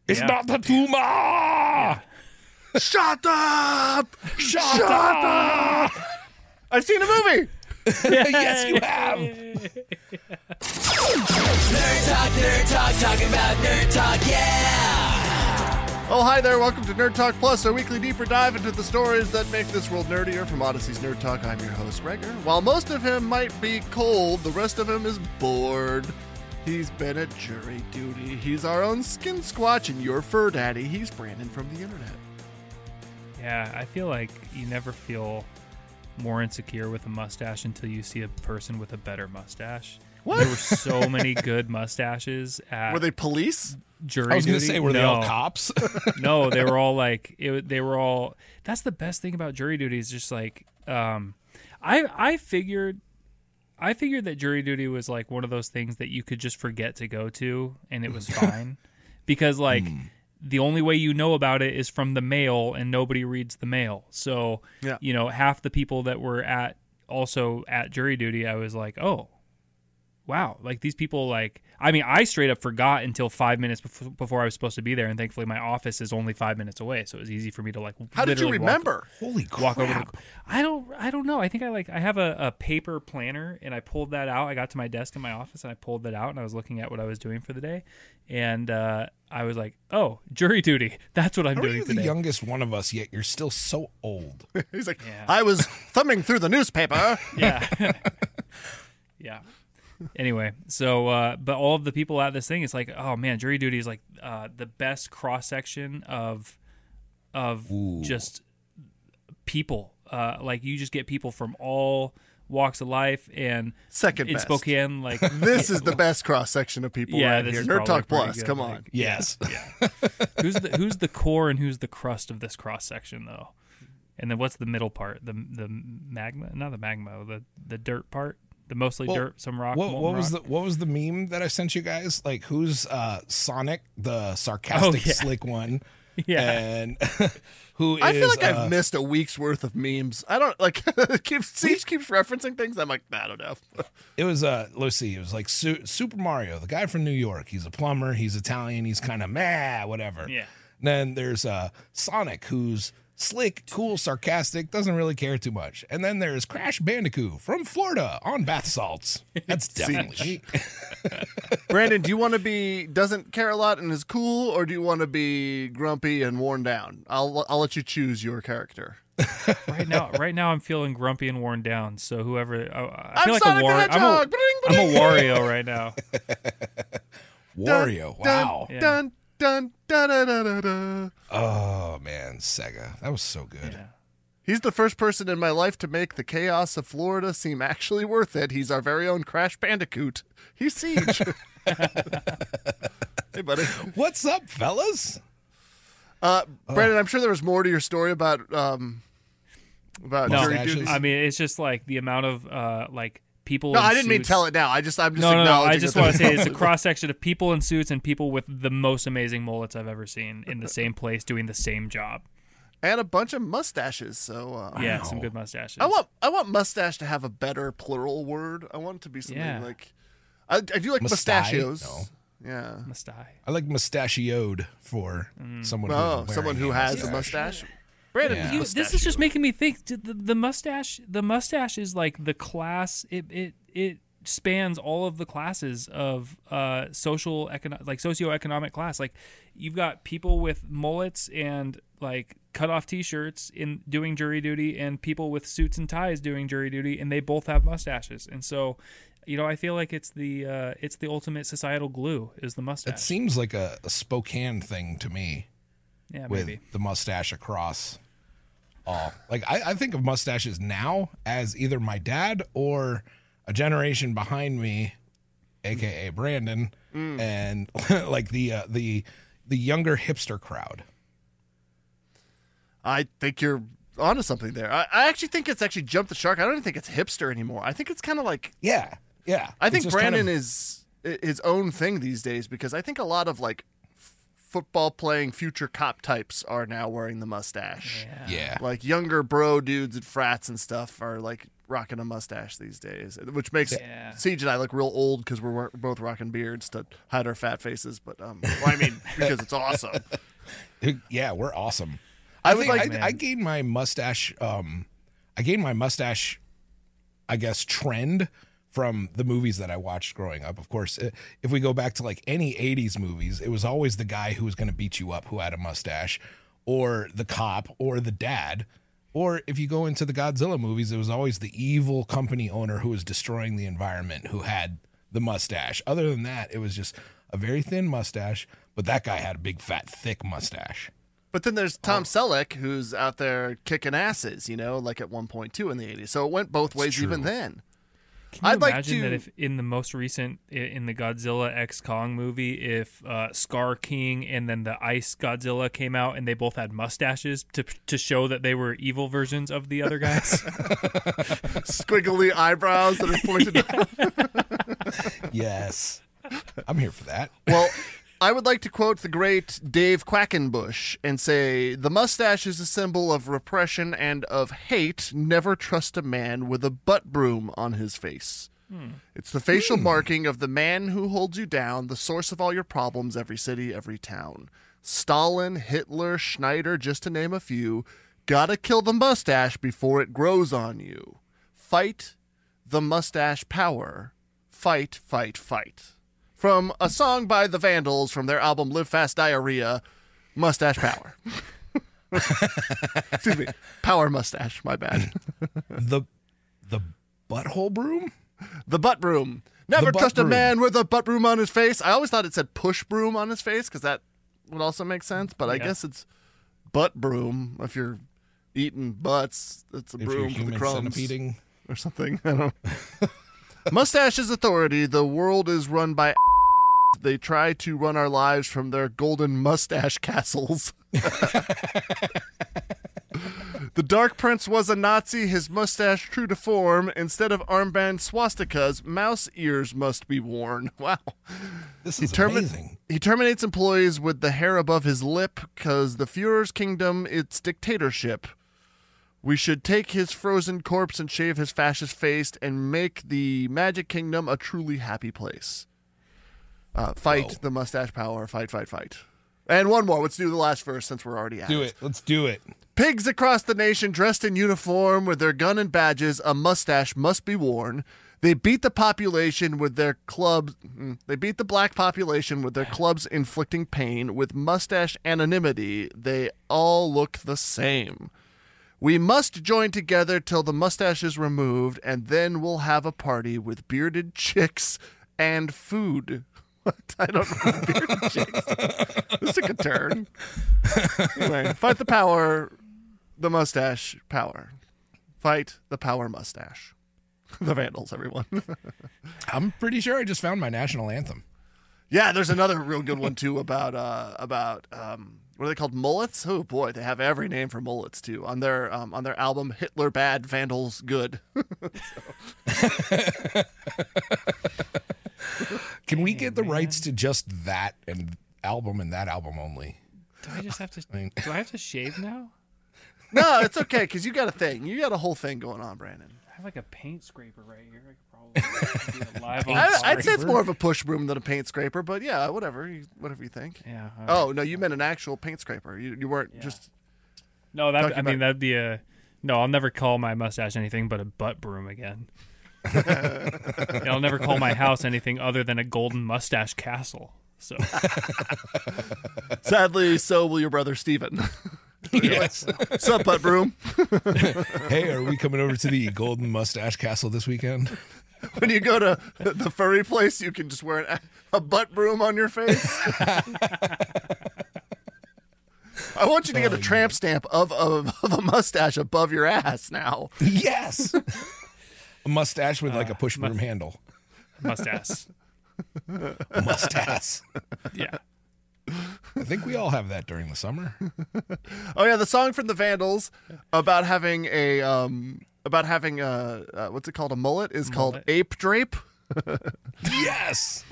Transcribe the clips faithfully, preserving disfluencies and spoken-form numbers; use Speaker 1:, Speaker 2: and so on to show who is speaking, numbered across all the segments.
Speaker 1: It's
Speaker 2: Yeah.
Speaker 1: not a tumor.
Speaker 2: Yeah.
Speaker 3: Shut up!
Speaker 1: Shut,
Speaker 3: Shut
Speaker 1: up.
Speaker 3: up! I've seen a movie.
Speaker 1: Yes, you have.
Speaker 4: Nerd Talk, Nerd Talk, talking about Nerd Talk, yeah!
Speaker 3: Oh, hi there. Welcome to Nerd Talk Plus, our weekly deeper dive into the stories that make this world nerdier. From Odyssey's Nerd Talk, I'm your host, Reger. While most of him might be cold, the rest of him is bored. He's been at jury duty. He's our own skin squatch and your fur daddy. He's Brandon from the internet.
Speaker 2: Yeah, I feel like you never feel more insecure with a mustache until you see a person with a better mustache.
Speaker 3: What?
Speaker 2: There were so many good mustaches at
Speaker 3: Were they police?
Speaker 2: jury
Speaker 1: I was going to
Speaker 2: duty.
Speaker 1: say, were they
Speaker 2: No.
Speaker 1: all cops?
Speaker 2: No, they were all like it, they were all. That's the best thing about jury duty is just like um, I I figured I figured that jury duty was like one of those things that you could just forget to go to and it was fine because like the only way you know about it is from the mail and nobody reads the mail. So
Speaker 3: Yeah.
Speaker 2: you know half the people that were at also at jury duty, I was like, oh. Wow, like these people, like I mean, I straight up forgot until five minutes before, before I was supposed to be there, and thankfully my office is only five minutes away, so it was easy for me to like.
Speaker 3: How did you
Speaker 2: literally walk-
Speaker 3: remember?
Speaker 1: Holy crap.
Speaker 2: Walk over. The, I don't. I don't know. I think I like. I have a, a paper planner, and I pulled that out. I got to my desk in my office, and I pulled that out, and I was looking at what I was doing for the day, and uh, I was like, "Oh, jury duty. That's what I'm
Speaker 1: How are
Speaker 2: doing
Speaker 1: you the
Speaker 2: today."
Speaker 1: youngest one of us, yet you're still so old?
Speaker 3: He's like,
Speaker 2: Yeah.
Speaker 3: I was thumbing through the newspaper.
Speaker 2: Yeah. Yeah. Anyway, so uh, but all of the people at this thing, it's like, oh man, jury duty is like uh, the best cross section of of
Speaker 1: Ooh.
Speaker 2: just people. Uh, like you just get people from all walks of life, and
Speaker 3: Second
Speaker 2: in
Speaker 3: best.
Speaker 2: Spokane, like
Speaker 3: This is the best cross section of people
Speaker 2: yeah,
Speaker 3: right
Speaker 2: this
Speaker 3: here.
Speaker 2: is
Speaker 3: Nerd
Speaker 2: probably
Speaker 3: Talk
Speaker 2: pretty
Speaker 3: Plus,
Speaker 2: good,
Speaker 3: come
Speaker 2: like,
Speaker 3: on.
Speaker 1: Yes.
Speaker 2: Yeah. who's the who's the core and who's the crust of this cross section though? And then what's the middle part? The the magma, not the magma, the the dirt part. The mostly
Speaker 1: Well,
Speaker 2: dirt, some rock.
Speaker 1: What,
Speaker 2: molten
Speaker 1: what was
Speaker 2: rock.
Speaker 1: the what was the meme that I sent you guys? Like, who's uh, Sonic, the sarcastic,
Speaker 2: Oh, yeah.
Speaker 1: slick one?
Speaker 2: Yeah.
Speaker 1: And who is?
Speaker 3: I feel like
Speaker 1: uh,
Speaker 3: I've missed a week's worth of memes. I don't like keeps Siege keeps referencing things. I'm like, I don't know.
Speaker 1: It was uh, let's see. It was like Su- Super Mario, the guy from New York. He's a plumber. He's Italian. He's kind of meh, whatever.
Speaker 2: Yeah.
Speaker 1: Then there's uh, Sonic, who's slick, cool, sarcastic, doesn't really care too much. And then there's Crash Bandicoot from Florida on bath salts. That's definitely me.
Speaker 3: Brandon, do you want to be doesn't care a lot and is cool, or do you want to be grumpy and worn down? I'll I'll let you choose your character.
Speaker 2: Right now, right now, I'm feeling grumpy and worn down. So whoever, I, I
Speaker 3: I'm
Speaker 2: feel like
Speaker 3: Sonic
Speaker 2: a
Speaker 3: the
Speaker 2: war, I'm a,
Speaker 3: Hedgehog. Bring,
Speaker 2: I'm
Speaker 3: bring.
Speaker 2: a Wario right now.
Speaker 1: Wario. Wow.
Speaker 2: Yeah.
Speaker 3: Dun dun dun dun dun dun. dun.
Speaker 1: Oh man, Sega. That was so good.
Speaker 2: Yeah.
Speaker 3: He's the first person in my life to make the chaos of Florida seem actually worth it. He's our very own Crash Bandicoot. He's Siege. Hey, buddy.
Speaker 1: What's up, fellas?
Speaker 3: Uh, Brandon, I'm sure there was more to your story about um, about
Speaker 2: No,
Speaker 3: jury
Speaker 1: Mustaches?
Speaker 3: duties.
Speaker 2: I mean, it's just like the amount of uh, like people.
Speaker 3: No,
Speaker 2: in
Speaker 3: I didn't mean
Speaker 2: suits.
Speaker 3: tell it now. I just, I'm just
Speaker 2: No, no, no.
Speaker 3: acknowledging.
Speaker 2: I just
Speaker 3: that
Speaker 2: want to
Speaker 3: there's-
Speaker 2: say it's a cross section of people in suits and people with the most amazing mullets I've ever seen in the same place doing the same job.
Speaker 3: and a bunch of mustaches. So uh,
Speaker 2: Yeah, some good mustaches.
Speaker 3: I want, I want mustache to have a better plural word. I want it to be something
Speaker 2: Yeah.
Speaker 3: like, I, I do like
Speaker 1: Mustai?
Speaker 3: mustachios.
Speaker 1: No.
Speaker 3: Yeah.
Speaker 2: Mustai.
Speaker 1: I like mustachioed for someone. who's
Speaker 3: Oh,
Speaker 1: wearing
Speaker 3: someone who
Speaker 1: a
Speaker 3: has a
Speaker 1: mustache.
Speaker 3: mustache. Brandon,
Speaker 1: Yeah.
Speaker 3: is
Speaker 2: You, this is
Speaker 3: mustachioed.
Speaker 2: just making me think. The, the mustache, the mustache is like the class. It it it spans all of the classes of uh, social econo- like socioeconomic class. Like you've got people with mullets and like cut off T-shirts in doing jury duty, and people with suits and ties doing jury duty, and they both have mustaches. And so, you know, I feel like it's the uh, it's the ultimate societal glue is the
Speaker 1: It
Speaker 2: mustache.
Speaker 1: seems like a, a Spokane thing to me,
Speaker 2: Yeah,
Speaker 1: with
Speaker 2: maybe.
Speaker 1: the mustache across all. Like I, I think of mustaches now as either my dad or a generation behind me, aka Brandon, and like the uh, the the younger hipster crowd.
Speaker 3: I think you're onto something there. I, I actually think it's actually jumped the shark. I don't even think it's hipster anymore. I think it's kind of like,
Speaker 1: Yeah, yeah.
Speaker 3: I
Speaker 1: It's
Speaker 3: think
Speaker 1: just kind
Speaker 3: Brandon
Speaker 1: of-
Speaker 3: is i- his own thing these days because I think a lot of like f- football playing future cop types are now wearing the mustache.
Speaker 2: Yeah.
Speaker 1: Yeah.
Speaker 3: Like younger bro dudes at frats and stuff are like rocking a mustache these days, which makes
Speaker 2: Yeah.
Speaker 3: Siege and I look real old because we're, we're both rocking beards to hide our fat faces. But um, well, I mean, because it's awesome.
Speaker 1: Yeah, we're awesome.
Speaker 3: I
Speaker 1: I,
Speaker 3: would
Speaker 1: think
Speaker 3: like-
Speaker 1: I, I gained my mustache. Um, I gained my mustache, I guess, trend from the movies that I watched growing up. Of course, i- if we go back to like any eighties movies, it was always the guy who was going to beat you up who had a mustache, or the cop, or the dad. Or if you go into the Godzilla movies, it was always the evil company owner who was destroying the environment who had the mustache. Other than that, it was just a very thin mustache, but that guy had a big, fat, thick mustache.
Speaker 3: But then there's Tom Selleck, who's out there kicking asses, you know, like at one point too in the eighties. So it went both ways
Speaker 1: true.
Speaker 3: even then.
Speaker 2: Can you
Speaker 3: I'd like
Speaker 2: imagine
Speaker 3: to-
Speaker 2: that if in the most recent i- in the Godzilla X Kong movie, if uh, Scar King and then the Ice Godzilla came out and they both had mustaches to to show that they were evil versions of the other guys?
Speaker 3: Squiggly eyebrows that are pointed out.
Speaker 1: Yes. I'm here for that.
Speaker 3: Well, I would like to quote the great Dave Quackenbush and say, "The mustache is a symbol of repression and of hate. Never trust a man with a butt broom on his face. It's the facial marking of the man who holds you down, the source of all your problems, every city, every town. Stalin, Hitler, Schneider, just to name a few. Gotta kill the mustache before it grows on you. Fight the mustache power. Fight, fight, fight." From a song by the Vandals from their album Live Fast Diarrhea, Mustache Power. Excuse me. Power mustache, my bad.
Speaker 1: The the butthole broom?
Speaker 3: The butt broom. Never
Speaker 1: The butt
Speaker 3: trust a
Speaker 1: broom.
Speaker 3: man with a butt broom on his face. I always thought it said push broom on his face because that would also make sense, but I
Speaker 2: Yeah.
Speaker 3: guess it's butt broom if you're eating butts. It's a
Speaker 1: If you're
Speaker 3: broom for the
Speaker 1: human
Speaker 3: crumbs
Speaker 1: centipeding.
Speaker 3: or something. I don't Mustache is authority. The world is run by they try to run our lives from their golden mustache castles. The Dark Prince was a Nazi, his mustache true to form. Instead of armband swastikas, mouse ears must be worn. Wow.
Speaker 1: This is
Speaker 3: Termi-
Speaker 1: amazing.
Speaker 3: He terminates employees with the hair above his lip because the Fuhrer's kingdom, it's dictatorship. We should take his frozen corpse and shave his fascist face and make the Magic Kingdom a truly happy place. Uh, fight
Speaker 1: Whoa.
Speaker 3: the mustache power. Fight, fight, fight. And one more. Let's do the last verse since we're already at
Speaker 1: Do it. Let's do it.
Speaker 3: Pigs across the nation dressed in uniform with their gun and badges, a mustache must be worn. They beat the population with their clubs. mm, They beat the black population with their clubs inflicting pain. With mustache anonymity, they all look the same. We must join together till the mustache is removed, and then we'll have a party with bearded chicks and food. What? I don't know. Bearded chicks. This took a turn. Anyway, fight the power, the mustache power. Fight the power mustache. The Vandals, everyone.
Speaker 1: I'm pretty sure I just found my national anthem.
Speaker 3: Yeah, there's another real good one too about uh about um what are they called, mullets? Oh boy, they have every name for mullets too on their um on their album Hitler Bad, Vandals Good.
Speaker 1: Can we get the rights to just that and album and that album only?
Speaker 2: Do I just have to?
Speaker 1: mean-
Speaker 2: do I have to shave now?
Speaker 3: No, it's okay because you got a thing. You got a whole thing going on, Brandon.
Speaker 2: I have like a paint scraper right here. I could probably do it live on.
Speaker 3: I,
Speaker 2: pod.
Speaker 3: I'd say it's more of a push broom than a paint scraper, but yeah, whatever, you, whatever you think.
Speaker 2: Yeah. all right.
Speaker 3: Oh no, you meant an actual paint scraper. You you weren't
Speaker 2: Yeah.
Speaker 3: just.
Speaker 2: No, that
Speaker 3: Talking
Speaker 2: I mean
Speaker 3: about-
Speaker 2: that'd be a. No, I'll never call my mustache anything but a butt broom again. And I'll never call my house anything other than a golden mustache castle. So
Speaker 3: Sadly, so will your brother Steven.
Speaker 1: Yes.
Speaker 3: Sup, butt broom?
Speaker 1: Hey, are we coming over to the Golden Mustache Castle this weekend?
Speaker 3: When you go to the furry place, you can just wear an, a butt broom on your face. I want you to get a tramp stamp of, of, of a mustache above your ass now.
Speaker 1: Yes. A mustache with like a push broom handle.
Speaker 2: mustache.
Speaker 1: A mustache.
Speaker 2: Yeah.
Speaker 1: I think we all have that during the summer.
Speaker 3: Oh yeah, the song from the Vandals about having a um about having a uh, what's it called, a mullet, is called
Speaker 2: Mullet.
Speaker 3: Ape Drape.
Speaker 1: Yes.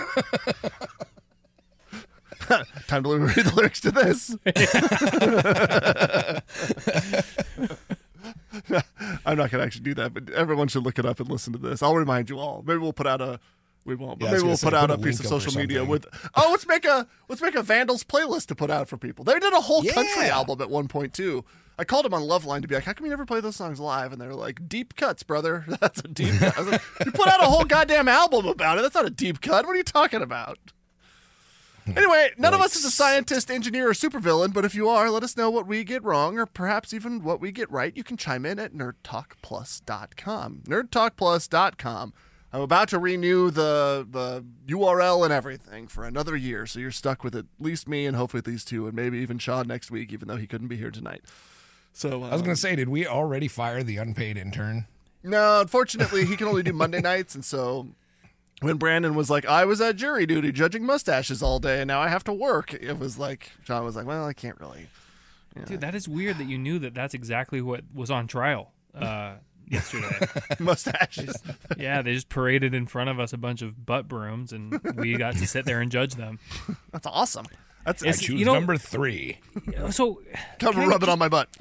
Speaker 3: Time to read the lyrics to this. I'm not going to actually do that, but everyone should look it up and listen to this. I'll remind you all. Maybe we'll put out a. We won't. But
Speaker 1: Yeah, I was
Speaker 3: maybe we'll
Speaker 1: gonna
Speaker 3: put
Speaker 1: say,
Speaker 3: out
Speaker 1: put
Speaker 3: a
Speaker 1: a
Speaker 3: piece of
Speaker 1: link up or
Speaker 3: social media
Speaker 1: something.
Speaker 3: with. Oh, let's make a let's make a Vandals playlist to put out for people. They did a whole country
Speaker 1: Yeah.
Speaker 3: album at one point too. I called them on Loveline to be like, "How come you never play those songs live?" And they were like, "Deep cuts, brother. That's a deep cut." I was like, "You put out a whole goddamn album about it. That's not a deep cut. What are you talking about?" Anyway, none of us is a scientist, engineer, or supervillain, but if you are, let us know what we get wrong, or perhaps even what we get right. You can chime in at nerd talk plus dot com. nerd talk plus dot com. I'm about to renew the the U R L and everything for another year, so you're stuck with at least me and hopefully these two, and maybe even Sean next week, even though he couldn't be here tonight. So uh,
Speaker 1: I was going to say, did we already fire the unpaid intern?
Speaker 3: no, unfortunately, he can only do Monday nights, and so when Brandon was like, I was at jury duty judging mustaches all day, and now I have to work, it was like, John was like, well, I can't really.
Speaker 2: Dude, that is weird that you knew that that's exactly what was on trial uh, yesterday.
Speaker 3: Mustaches.
Speaker 2: Yeah, they just paraded in front of us a bunch of butt brooms, and we got to sit there and judge them.
Speaker 3: That's awesome. That's
Speaker 1: I
Speaker 2: It's-
Speaker 1: choose
Speaker 2: you know-
Speaker 1: number three.
Speaker 2: So,
Speaker 3: come
Speaker 2: can I
Speaker 3: rub it on my butt.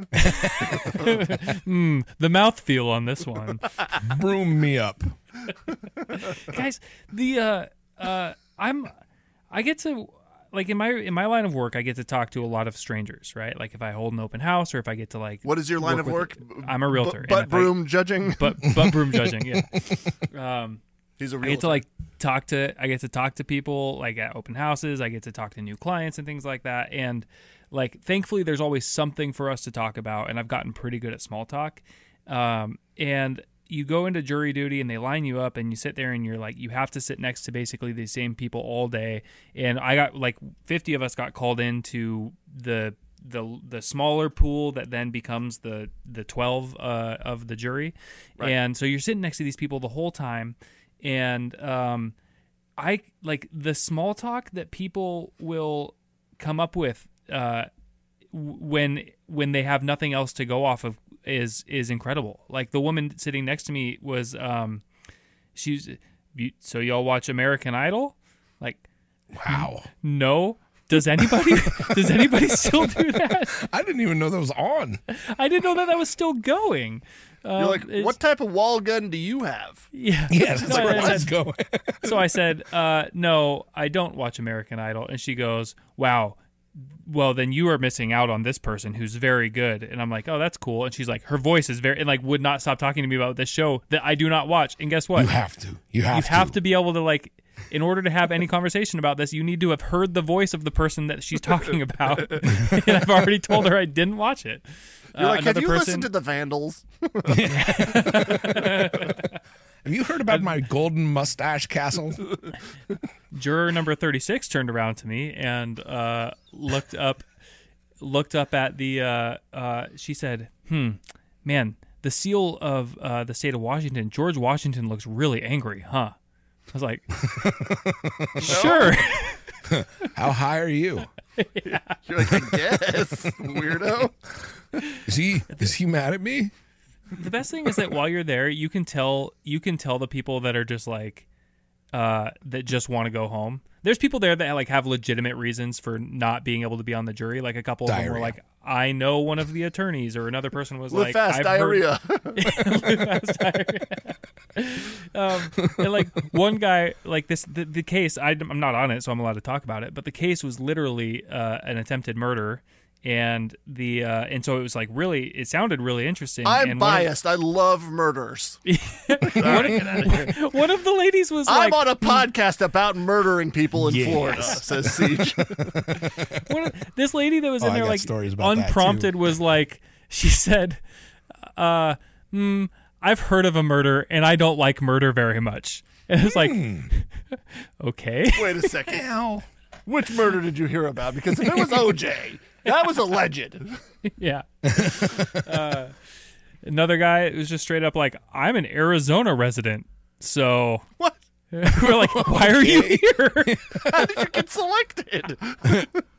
Speaker 2: mm, the mouthfeel on this one.
Speaker 1: Broom me up.
Speaker 2: Guys, the uh uh I'm I get to like in my in my line of work I get to talk to a lot of strangers, right? Like if I hold an open house or if I get to like
Speaker 3: What is your line of
Speaker 2: with-
Speaker 3: work?
Speaker 2: I'm a realtor.
Speaker 3: B-
Speaker 2: and
Speaker 3: butt
Speaker 2: if I-
Speaker 3: broom judging.
Speaker 2: But butt broom judging, yeah. Um
Speaker 3: He's a
Speaker 2: I
Speaker 3: realtor.
Speaker 2: get to like talk to I get to talk to people like at open houses. I get to talk to new clients and things like that. And like thankfully there's always something for us to talk about, and I've gotten pretty good at small talk. Um and you go into jury duty and they line you up and you sit there and you're like you have to sit next to basically the same people all day. And I got like fifty of us got called into the the the smaller pool that then becomes the the twelve uh, of the jury.
Speaker 3: Right.
Speaker 2: And so you're sitting next to these people the whole time. And um, I like the small talk that people will come up with uh, w- when when they have nothing else to go off of is is incredible. Like the woman sitting next to me was, um, she's you- so y'all watch American Idol? Like,
Speaker 1: Wow.
Speaker 2: no. Does anybody does anybody still do that?
Speaker 1: I didn't even know that was on.
Speaker 2: I didn't know that that was still going. Um,
Speaker 3: You're like,
Speaker 2: it's-
Speaker 3: what type of wall gun do you have?
Speaker 2: Yeah.
Speaker 1: Yeah, that's
Speaker 2: No,
Speaker 1: where
Speaker 2: I
Speaker 1: I was
Speaker 2: said-
Speaker 1: going.
Speaker 2: So I said, uh, no, I don't watch American Idol. And she goes, wow, well, then you are missing out on this person who's very good. And I'm like, oh, that's cool. And she's like, her voice is very, and like would not stop talking to me about this show that I do not watch. And guess what?
Speaker 1: You have to. You have
Speaker 2: you
Speaker 1: to.
Speaker 2: have to be able to like, in order to have any conversation about this, you need to have heard the voice of the person that she's talking about. And I've already told her I didn't watch it.
Speaker 3: You're
Speaker 2: Uh,
Speaker 3: like, have
Speaker 2: another
Speaker 3: you
Speaker 2: person-
Speaker 3: listened to the Vandals?
Speaker 1: Have you heard about my golden mustache castle?
Speaker 2: Juror number thirty-six turned around to me and uh, looked up looked up at the uh, uh, she said, hmm, man, the seal of uh, the state of Washington, George Washington looks really angry, huh? I was like, sure.
Speaker 1: How high are you?
Speaker 3: You're like, I guess, weirdo.
Speaker 1: Is he is he mad at me?
Speaker 2: The best thing is that while you're there, you can tell you can tell the people that are just like uh, that just want to go home. There's people there that like have legitimate reasons for not being able to be on the jury. Like a couple of them were
Speaker 1: Diarrhea.
Speaker 2: like, I know one of the attorneys, or another person was
Speaker 3: Live
Speaker 2: like,
Speaker 3: fast,
Speaker 2: I've heard-
Speaker 3: diarrhea.
Speaker 2: Live fast, diarrhea. um, and like one guy, like this, the, the case, I, I'm not on it, so I'm allowed to talk about it. But the case was literally uh, an attempted murder. And the uh, and so it was like really, it sounded really interesting.
Speaker 3: I'm
Speaker 2: and one of-
Speaker 3: biased. I love murders.
Speaker 2: one, of, one of the ladies was
Speaker 3: I'm
Speaker 2: like,
Speaker 3: on a podcast about murdering people in
Speaker 1: Yes.
Speaker 3: Florida, says Siege.
Speaker 2: one of, this lady that was
Speaker 1: Oh,
Speaker 2: in
Speaker 1: I
Speaker 2: there
Speaker 1: got
Speaker 2: like
Speaker 1: stories about that,
Speaker 2: unprompted
Speaker 1: too.
Speaker 2: was like, she said, uh, hmm, I've heard of a murder and I don't like murder very much. And it's like, okay.
Speaker 3: Wait a second. Which murder did you hear about? Because if it was O J, that was alleged.
Speaker 2: Yeah. uh, another guy was just straight up like, I'm an Arizona resident. So
Speaker 3: What?
Speaker 2: we're like, why are you here?
Speaker 3: How did you get selected?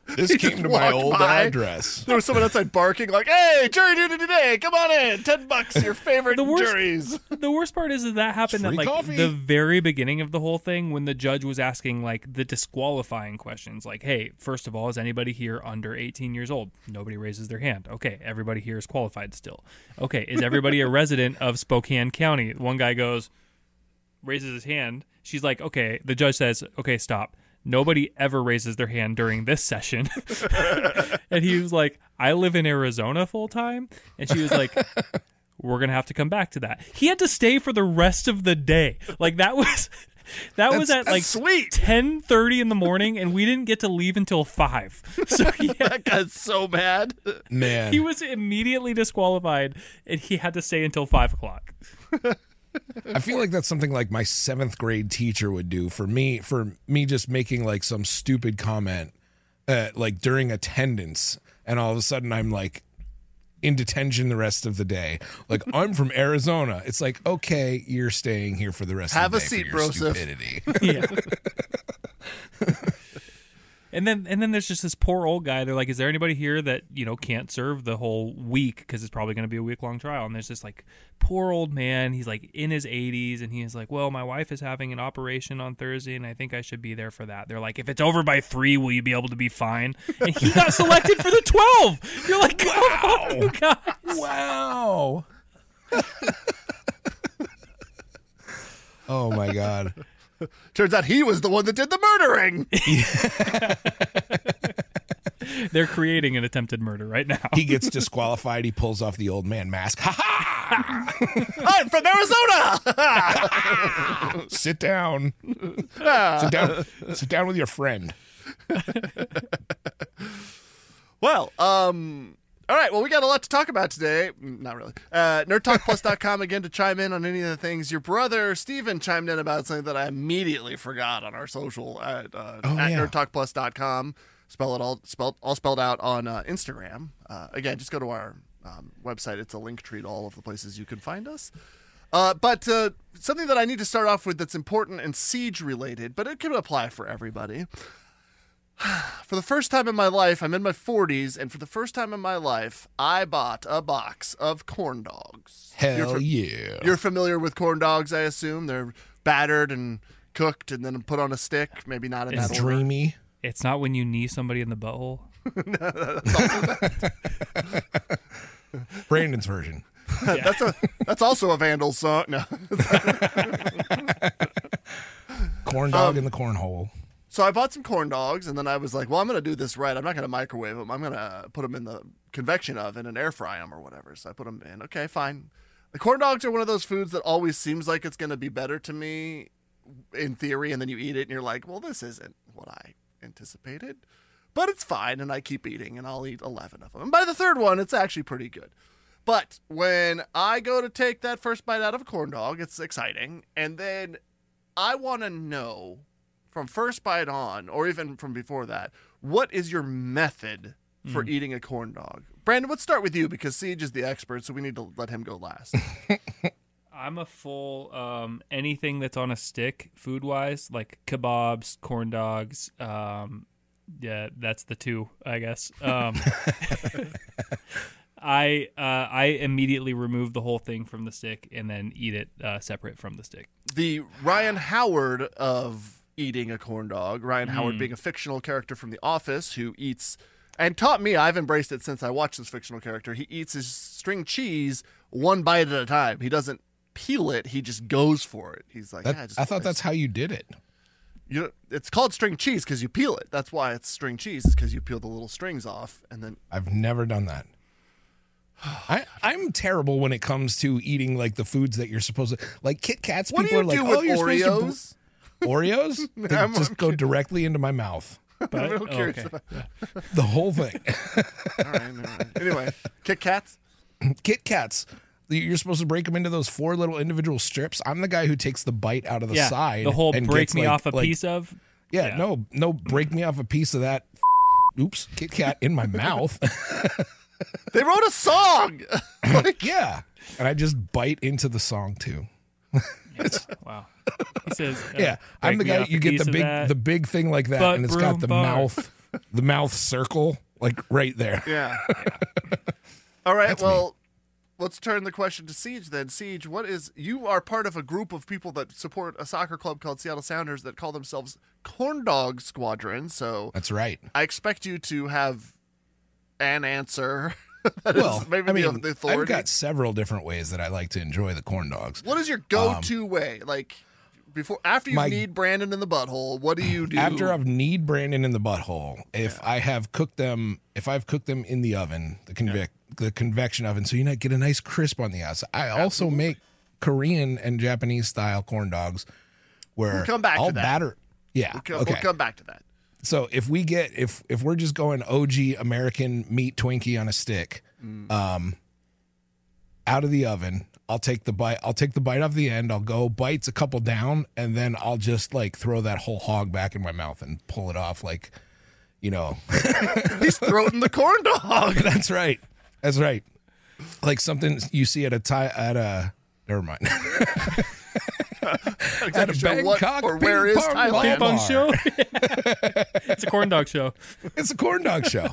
Speaker 1: This came to my
Speaker 3: walked
Speaker 1: old
Speaker 3: by.
Speaker 1: address.
Speaker 3: There was someone outside barking like, "Hey, jury duty today! Come on in, ten bucks, your favorite
Speaker 2: The worst-
Speaker 3: juries."
Speaker 2: The worst part is that that happened at
Speaker 1: Free
Speaker 2: like
Speaker 1: coffee.
Speaker 2: the very beginning of the whole thing when the judge was asking like the disqualifying questions. Like, hey, first of all, is anybody here under eighteen years old? Nobody raises their hand. Okay, everybody here is qualified still. Okay, is everybody a resident of Spokane County? One guy goes, raises his hand. She's like, okay. The judge says, okay, stop. Nobody ever raises their hand during this session. And he was like, I live in Arizona full time. And she was like, we're going to have to come back to that. He had to stay for the rest of the day. Like that was, that was at
Speaker 3: That's
Speaker 2: like
Speaker 3: sweet.
Speaker 2: ten thirty in the morning and we didn't get to leave until five. So he, had,
Speaker 3: That guy's so mad.
Speaker 1: Man,
Speaker 2: he was immediately disqualified and he had to stay until five o'clock.
Speaker 1: I feel like that's something like my seventh grade teacher would do for me, for me just making like some stupid comment, uh, like during attendance, and all of a sudden I'm like in detention the rest of the day. Like, I'm from Arizona. It's like, okay, you're staying here for the rest
Speaker 3: Have
Speaker 1: of
Speaker 3: a
Speaker 1: the day
Speaker 3: seat,
Speaker 1: for your
Speaker 3: Broseph.
Speaker 1: stupidity.
Speaker 2: Yeah. And then and then there's just this poor old guy. They're like, is there anybody here that, you know, can't serve the whole week because it's probably going to be a week long trial? And there's this like poor old man. He's like in his eighties and he's like, well, my wife is having an operation on Thursday and I think I should be there for that. They're like, if it's over by three, will you be able to be fine? And he got selected for the twelve. You're like, wow, you guys.
Speaker 1: Wow. Oh my God.
Speaker 3: Turns out he was the one that did the murdering.
Speaker 2: They're creating an attempted murder right now.
Speaker 1: He gets disqualified. He pulls off the old man mask. Ha ha!
Speaker 3: I'm from Arizona.
Speaker 1: Sit down. Sit down. Sit down with your friend.
Speaker 3: Well, um, all right. Well, we got a lot to talk about today. Mm, Not really. Uh, nerd talk plus dot com again to chime in on any of the things. Your brother, Steven, chimed in about something that I immediately forgot on our social at, uh,
Speaker 1: Oh,
Speaker 3: at
Speaker 1: yeah.
Speaker 3: nerd talk plus dot com. Spell it all spelled all spelled out on uh, Instagram. Uh, again, just go to our um, website. It's a link tree to all of the places you can find us. Uh, but uh, something that I need to start off with that's important and siege related, but it could apply for everybody. For the first time in my life, I'm in my forties, and for the first time in my life, I bought a box of corn dogs.
Speaker 1: Hell
Speaker 3: You're fa-
Speaker 1: yeah.
Speaker 3: You're familiar with corn dogs, I assume. They're battered and cooked and then put on a stick. Maybe not in
Speaker 2: It's
Speaker 3: that order.
Speaker 1: Dreamy.
Speaker 2: It's not when you knee somebody in the butthole.
Speaker 1: Brandon's version.
Speaker 3: That's a that's also a Vandal song. No.
Speaker 1: Corn dog in the cornhole.
Speaker 3: So I bought some corn dogs, and then I was like, well, I'm going to do this right. I'm not going to microwave them. I'm going to put them in the convection oven and air fry them or whatever. So I put them in. Okay, fine. The corn dogs are one of those foods that always seems like it's going to be better to me in theory, and then you eat it, and you're like, well, this isn't what I anticipated. But it's fine, and I keep eating, and I'll eat eleven of them. And by the third one, it's actually pretty good. But when I go to take that first bite out of a corn dog, it's exciting. And then I want to know, from first bite on, or even from before that, what is your method for
Speaker 2: Mm.
Speaker 3: eating a corn dog? Brandon, let's start with you because Siege is the expert, so we need to let him go last.
Speaker 2: I'm a full um, anything that's on a stick, food wise, like kebabs, corn dogs. Um, yeah, that's the two, I guess. Um, I uh, I immediately remove the whole thing from the stick and then eat it uh, separate from the stick.
Speaker 3: The Ryan Howard of eating a corn dog, Ryan Howard
Speaker 2: Mm.
Speaker 3: being a fictional character from The Office who eats, and taught me, I've embraced it since I watched this fictional character, he eats his string cheese one bite at a time. He doesn't peel it, he just goes for it. He's like,
Speaker 1: That,
Speaker 3: yeah, just,
Speaker 1: I thought that's how you did it.
Speaker 3: You know, it's called string cheese because you peel it. That's why it's string cheese, is because you peel the little strings off and then.
Speaker 1: I've never done that. I, I'm terrible when it comes to eating like the foods that you're supposed to, like Kit Kats.
Speaker 3: What do
Speaker 1: People
Speaker 3: you
Speaker 1: are
Speaker 3: do
Speaker 1: like,
Speaker 3: with
Speaker 1: oh, you're supposed
Speaker 3: Oreos?
Speaker 1: to Oreos. They
Speaker 3: I'm-
Speaker 1: just
Speaker 3: I'm
Speaker 1: go
Speaker 3: curious.
Speaker 1: directly into my mouth.
Speaker 2: But,
Speaker 3: I'm real
Speaker 2: oh,
Speaker 3: curious
Speaker 2: okay.
Speaker 3: about
Speaker 1: The whole thing.
Speaker 3: all right, all right. Anyway, Kit Kats.
Speaker 1: Kit Kats. You're supposed to break them into those four little individual strips. I'm the guy who takes the bite out of the
Speaker 2: Yeah,
Speaker 1: side.
Speaker 2: the whole
Speaker 1: and
Speaker 2: break
Speaker 1: gets,
Speaker 2: me
Speaker 1: like-
Speaker 2: off a
Speaker 1: like-
Speaker 2: piece of.
Speaker 1: Yeah,
Speaker 2: Yeah.
Speaker 1: no, no, break me off a piece of that. Oops, Kit Kat in my mouth.
Speaker 3: They wrote a song. Like,
Speaker 1: Yeah, and I just bite into the song too.
Speaker 2: Wow. He says, uh,
Speaker 1: Yeah, I'm
Speaker 2: break
Speaker 1: the
Speaker 2: me
Speaker 1: guy.
Speaker 2: off a
Speaker 1: You get
Speaker 2: piece
Speaker 1: the
Speaker 2: of
Speaker 1: big,
Speaker 2: that.
Speaker 1: the big thing like that,
Speaker 2: Butt
Speaker 1: and it's got
Speaker 2: broom
Speaker 1: the
Speaker 2: bar.
Speaker 1: mouth. the mouth circle, like right there.
Speaker 3: Yeah. All right.
Speaker 1: That's
Speaker 3: well, let's turn the question to Siege then. Siege, what is you are part of a group of people that support a soccer club called Seattle Sounders that call themselves Corn Dog Squadron. So
Speaker 1: That's right.
Speaker 3: I expect you to have an answer. that
Speaker 1: Well,
Speaker 3: is maybe
Speaker 1: I mean,
Speaker 3: the, the authority.
Speaker 1: I've got several different ways that I like to enjoy the corn dogs.
Speaker 3: What is your go-to way? Like before, after you
Speaker 1: My-
Speaker 3: need Brandon in the butthole, what do you do?
Speaker 1: After I've kneed Brandon in the butthole, if I have cooked them, if I've cooked them in the oven, the convic, the convection oven, so you know, get a nice crisp on the outside. I also
Speaker 3: Absolutely.
Speaker 1: make Korean and Japanese style corn dogs, where
Speaker 3: We'll come back to
Speaker 1: I'll
Speaker 3: that.
Speaker 1: batter. Yeah,
Speaker 3: We'll, co-
Speaker 1: okay.
Speaker 3: we'll come back to that.
Speaker 1: So if we get if if we're just going O G American meat Twinkie on a stick,
Speaker 3: Mm.
Speaker 1: um, out of the oven, I'll take the bite. I'll take the bite off the end. I'll go bites a couple down, and then I'll just like throw that whole hog back in my mouth and pull it off like, you know.
Speaker 3: He's throwing the corn dog.
Speaker 1: That's right. That's right. Like something you see at a Thai at a. Never mind.
Speaker 3: Exactly
Speaker 1: a
Speaker 3: sure what
Speaker 1: Bangkok
Speaker 3: or where
Speaker 1: ping
Speaker 3: is
Speaker 1: pong
Speaker 3: Thailand?
Speaker 1: ball.
Speaker 2: Ping pong
Speaker 1: Bar.
Speaker 2: show. It's a corn dog show.
Speaker 1: It's a corn dog show.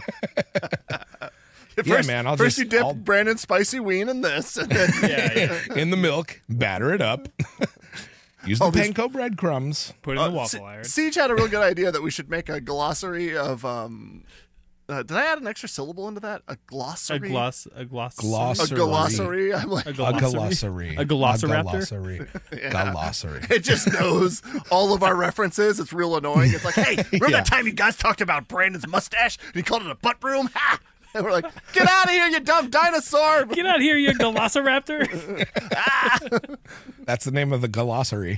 Speaker 3: First,
Speaker 1: Yeah, man, I'll
Speaker 3: first
Speaker 1: just-
Speaker 3: you dip
Speaker 1: I'll-
Speaker 3: Brandon's spicy ween in this, and then
Speaker 2: Yeah, yeah.
Speaker 1: In the milk, batter it up. Use the
Speaker 3: Oh, these-
Speaker 1: panko breadcrumbs.
Speaker 2: Put it in the
Speaker 3: Uh,
Speaker 2: waffle
Speaker 3: Sie-
Speaker 2: iron.
Speaker 3: Siege had a real good idea that we should make a glossary of. Um, uh, did I add an extra syllable into that? A
Speaker 2: A
Speaker 3: glossary.
Speaker 2: gloss, a gloss,
Speaker 1: Gloss-
Speaker 3: A glossary. I'm like,
Speaker 2: a
Speaker 1: A
Speaker 2: glossary,
Speaker 1: glossary.
Speaker 2: a glossaraptor.
Speaker 1: A glossary. Glossary.
Speaker 3: it just knows all of our references. It's real annoying. It's like, hey, remember
Speaker 1: Yeah.
Speaker 3: that time you guys talked about Brandon's mustache and he called it a butt broom? Ha! And we're like, get out of here, you dumb dinosaur!
Speaker 2: Get out here, you Velociraptor!
Speaker 1: That's the name of the glossary.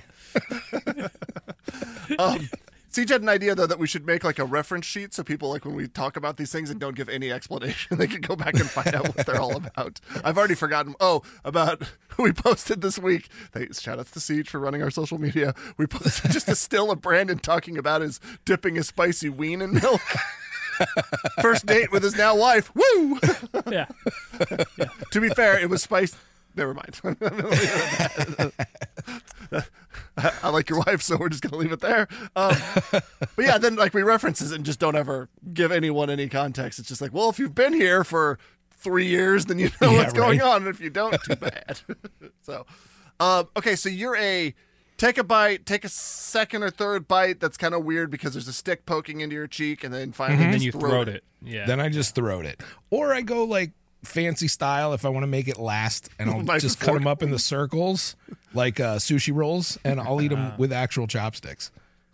Speaker 3: Um, Siege had an idea though that we should make like a reference sheet so people like when we talk about these things and don't give any explanation, they can go back and find out what they're all about. I've already forgotten. Oh, about we posted this week. Thanks, shout outs to Siege for running our social media. We posted just a still of Brandon talking about his dipping his spicy ween in milk. First date with his now wife. Woo!
Speaker 2: Yeah.
Speaker 3: To be fair, it was spice. Never mind. I like your wife, so we're just gonna leave it there. Um, but yeah, then like we references and just don't ever give anyone any context. It's just like, well, if you've been here for three years, then you know
Speaker 1: Yeah,
Speaker 3: what's going
Speaker 1: right.
Speaker 3: on. And if you don't, too bad. so, um, okay, so you're a take a bite, take a second or third bite. That's kind of weird because there's a stick poking into your cheek, and then finally
Speaker 2: And then
Speaker 3: just
Speaker 2: you
Speaker 3: throat
Speaker 2: throw
Speaker 3: it.
Speaker 2: it. Yeah.
Speaker 1: Then I just throw it. Or I go like fancy style if I want to make it last, and I'll
Speaker 3: Knife
Speaker 1: just
Speaker 3: and
Speaker 1: cut
Speaker 3: fork.
Speaker 1: them up into circles like uh, sushi rolls, and I'll eat them with actual chopsticks.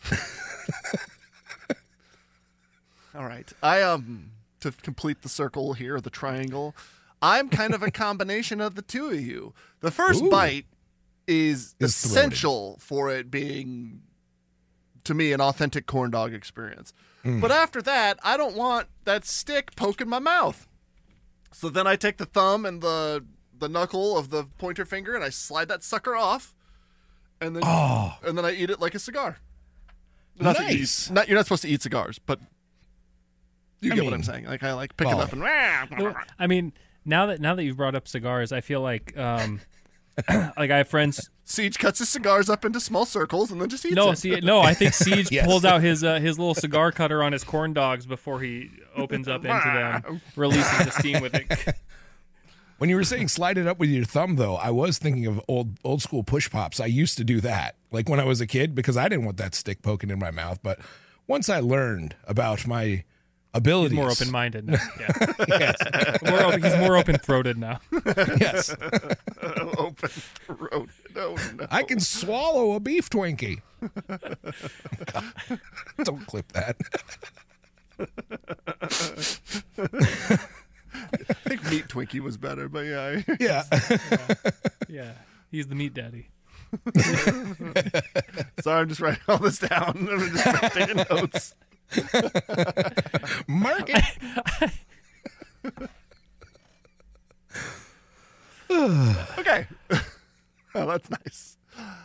Speaker 3: All right. I um to complete the circle here, the triangle. I'm kind of a combination of the two of you. The first
Speaker 1: Ooh.
Speaker 3: bite is,
Speaker 1: Is
Speaker 3: essential for it being to me an authentic corn dog experience.
Speaker 1: Mm.
Speaker 3: But after that, I don't want that stick poking my mouth. So then I take the thumb and the the knuckle of the pointer finger and I slide that sucker off. And then
Speaker 1: Oh.
Speaker 3: and then I eat it like a cigar. Not that you
Speaker 1: Nice.
Speaker 3: eat- not, you're not supposed to eat cigars, but you
Speaker 1: I
Speaker 3: get what I'm
Speaker 1: mean,
Speaker 3: saying. Like I like pick it
Speaker 1: well,
Speaker 3: up and
Speaker 2: Well, I mean, now that now that you've brought up cigars, I feel like um, like I have friends.
Speaker 3: Siege cuts his cigars up into small circles and then just eats
Speaker 2: No,
Speaker 3: it.
Speaker 2: see, no, I think Siege
Speaker 1: Yes.
Speaker 2: pulls out his uh, his little cigar cutter on his corn dogs before he opens up into them, releasing the steam with it.
Speaker 1: When you were saying slide it up with your thumb, though, I was thinking of old old school push pops. I used to do that, like when I was a kid, because I didn't want that stick poking in my mouth. But once I learned about my abilities,
Speaker 2: More open minded now. Yeah.
Speaker 1: yes,
Speaker 2: More open, he's more open throated now.
Speaker 1: yes,
Speaker 3: Open throat. No, no.
Speaker 1: I can swallow a beef Twinkie. Don't clip that.
Speaker 3: I think meat Twinkie was better, but yeah. I-
Speaker 1: Yeah,
Speaker 2: Yeah, he's the meat daddy.
Speaker 3: Sorry, I'm just writing all this down. I'm just taking notes.
Speaker 1: mark it.
Speaker 3: Okay. Oh, that's nice.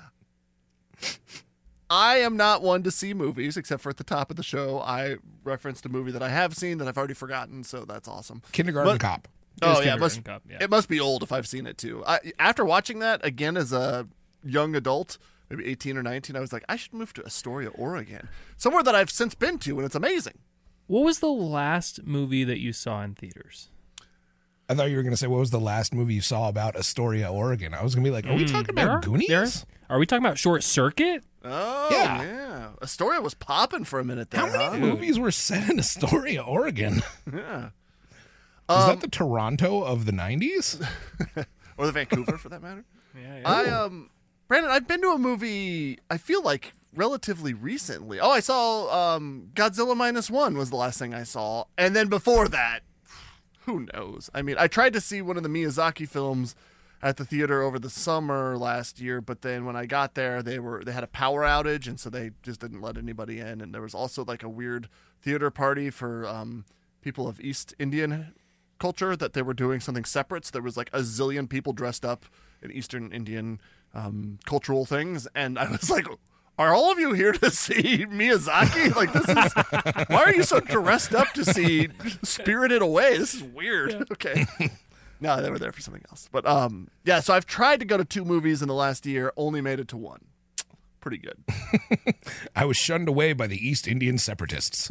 Speaker 3: I am not one to see movies, except for at the top of the show. I referenced a movie that I have seen that I've already forgotten, so that's awesome.
Speaker 1: Kindergarten
Speaker 3: But-
Speaker 1: Cop.
Speaker 3: Oh
Speaker 2: It
Speaker 3: yeah, it
Speaker 2: was
Speaker 3: must,
Speaker 2: Kindergarten Cop, yeah.
Speaker 3: it must be old if I've seen it too. I, after watching that again as a young adult, maybe eighteen or nineteen, I was like, I should move to Astoria, Oregon, somewhere that I've since been to, and it's amazing.
Speaker 2: What was the last movie that you saw in theaters?
Speaker 1: I thought you were going to say, what was the last movie you saw about Astoria, Oregon? I was going to be like, are we talking
Speaker 2: There
Speaker 1: about
Speaker 2: are-
Speaker 1: Goonies?
Speaker 2: there are- Are we talking about Short Circuit?
Speaker 3: Oh,
Speaker 1: Yeah.
Speaker 3: yeah. Astoria was popping for a minute there,
Speaker 1: How many
Speaker 3: huh?
Speaker 1: movies were set in Astoria, Oregon?
Speaker 3: Yeah.
Speaker 1: Was
Speaker 3: Um,
Speaker 1: that the Toronto of the nineties?
Speaker 3: Or the Vancouver, for that matter.
Speaker 2: Yeah,
Speaker 3: I, um, Brandon, I've been to a movie, I feel like, relatively recently. Oh, I saw um, Godzilla Minus One was the last thing I saw. And then before that, who knows? I mean, I tried to see one of the Miyazaki films at the theater over the summer last year, but then when I got there, they were they had a power outage, and so they just didn't let anybody in. And there was also like a weird theater party for um, people of East Indian culture that they were doing something separate. So there was like a zillion people dressed up in Eastern Indian um, cultural things, and I was like, are all of you here to see Miyazaki? Like, this is, why are you so dressed up to see Spirited Away? This is weird. Yeah. Okay. No, they were there for something else. But, um, yeah, so I've tried to go to two movies in the last year, only made it to one. Pretty good.
Speaker 1: I was shunned away by the East Indian separatists.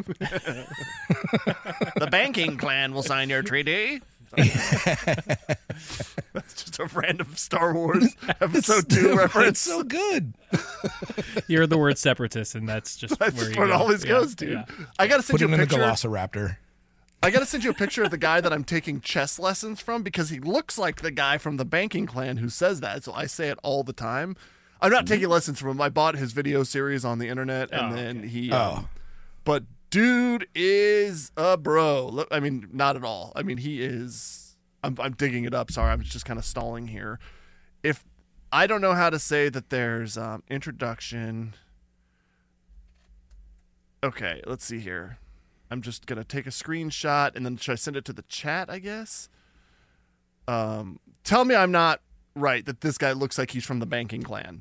Speaker 3: The banking clan will sign your treaty. That's just a random Star Wars episode two
Speaker 1: It's
Speaker 3: reference.
Speaker 1: so good.
Speaker 2: You heard the word separatist, and that's just
Speaker 3: That's
Speaker 2: where, you
Speaker 3: where it
Speaker 2: go.
Speaker 3: always
Speaker 2: Yeah,
Speaker 3: goes, dude.
Speaker 2: yeah.
Speaker 3: I gotta send
Speaker 1: Put
Speaker 3: you
Speaker 1: it
Speaker 3: a
Speaker 1: in the
Speaker 3: picture.
Speaker 1: Velociraptor.
Speaker 3: I gotta send you a picture of the guy that I'm taking chess lessons from because he looks like the guy from the banking clan who says that. So I say it all the time. I'm not taking lessons from him. I bought his video series on the internet, and
Speaker 2: Oh,
Speaker 3: then
Speaker 2: okay.
Speaker 3: he.
Speaker 1: Oh.
Speaker 3: Um, but dude is a bro. Look, I mean, not at all. I mean, he is. I'm, I'm digging it up. Sorry, I'm just kind of stalling here. If I don't know how to say that, there's um, introduction. Okay, let's see here. I'm just gonna take a screenshot and then should I send it to the chat? I guess. Um, tell me I'm not right that this guy looks like he's from the banking clan.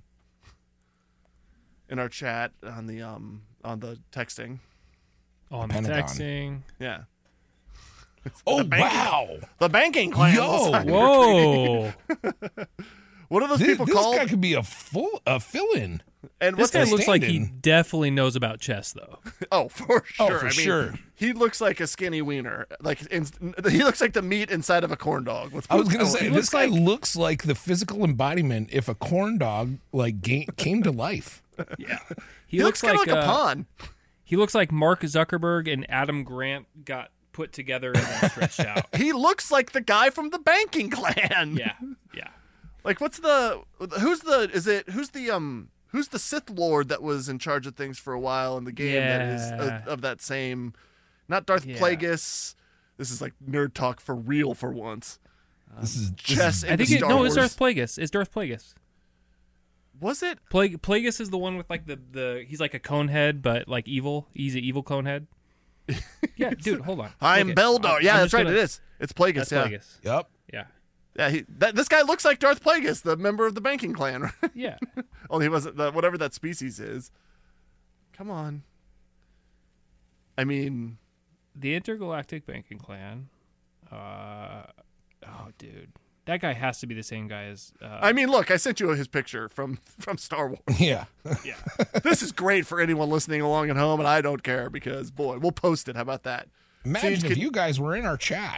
Speaker 3: In our chat on the um on the texting,
Speaker 2: On the
Speaker 1: Pentagon.
Speaker 2: texting.
Speaker 3: yeah,
Speaker 1: Oh,
Speaker 3: banking-
Speaker 1: wow.
Speaker 3: the banking clan.
Speaker 1: Yo,
Speaker 3: will sign your
Speaker 2: Whoa!
Speaker 3: treaty. What are those
Speaker 1: This,
Speaker 3: people
Speaker 1: this
Speaker 3: called?
Speaker 1: guy could be a full a fill-in.
Speaker 3: And
Speaker 2: This
Speaker 3: what's
Speaker 2: guy
Speaker 3: his
Speaker 2: looks like he
Speaker 1: stand-in.
Speaker 2: definitely knows about chess, though.
Speaker 3: Oh, for
Speaker 1: Oh,
Speaker 3: sure.
Speaker 1: for
Speaker 3: I mean,
Speaker 1: sure.
Speaker 3: He looks like a skinny wiener. Like in, he looks like the meat inside of a corn dog. Let's
Speaker 1: I was
Speaker 3: put it
Speaker 1: gonna
Speaker 3: that
Speaker 1: say
Speaker 3: way.
Speaker 1: this guy looks like the physical embodiment if a corn dog like ga- came to life.
Speaker 2: Yeah,
Speaker 3: he, looks, kind of like
Speaker 2: uh,
Speaker 3: a pawn.
Speaker 2: He looks like Mark Zuckerberg and Adam Grant got put together and then stretched out.
Speaker 3: He looks like the guy from the banking clan.
Speaker 2: Yeah, yeah.
Speaker 3: Like what's the who's the is it who's the um who's the Sith Lord that was in charge of things for a while in the game that is uh,
Speaker 2: Yeah.
Speaker 3: of that same, not Darth
Speaker 2: Yeah.
Speaker 3: Plagueis. This is like nerd talk for real for once.
Speaker 1: This is
Speaker 3: Chess.
Speaker 2: I think
Speaker 3: into
Speaker 2: it,
Speaker 3: Star
Speaker 2: no,
Speaker 3: Wars.
Speaker 2: it's Darth Plagueis. It's Darth Plagueis.
Speaker 3: Was it?
Speaker 2: Plague, Plagueis is the one with like the, the he's like a cone head, but like evil. He's an evil cone head. Yeah, dude, hold on.
Speaker 3: I'm
Speaker 2: Look it.
Speaker 3: Beldar.
Speaker 2: I'm-
Speaker 3: Yeah,
Speaker 2: I'm
Speaker 3: that's
Speaker 2: just
Speaker 3: right.
Speaker 2: gonna-
Speaker 3: It is. It's Plagueis.
Speaker 2: That's
Speaker 3: yeah.
Speaker 2: Plagueis.
Speaker 1: Yep.
Speaker 2: Yeah,
Speaker 3: Yeah. He, that, this guy looks like Darth Plagueis, the member of the banking clan. Right?
Speaker 2: yeah.
Speaker 3: Only he wasn't the whatever that species is. Come on. I mean,
Speaker 2: The Intergalactic Banking Clan. Uh, oh, dude, that guy has to be the same guy as. Uh,
Speaker 3: I mean, look, I sent you his picture from from Star Wars.
Speaker 1: Yeah.
Speaker 2: yeah.
Speaker 3: This is great for anyone listening along at home, and I don't care because boy, we'll post it. How about that?
Speaker 1: Imagine
Speaker 3: So
Speaker 1: if
Speaker 3: could-
Speaker 1: you guys were in our chat.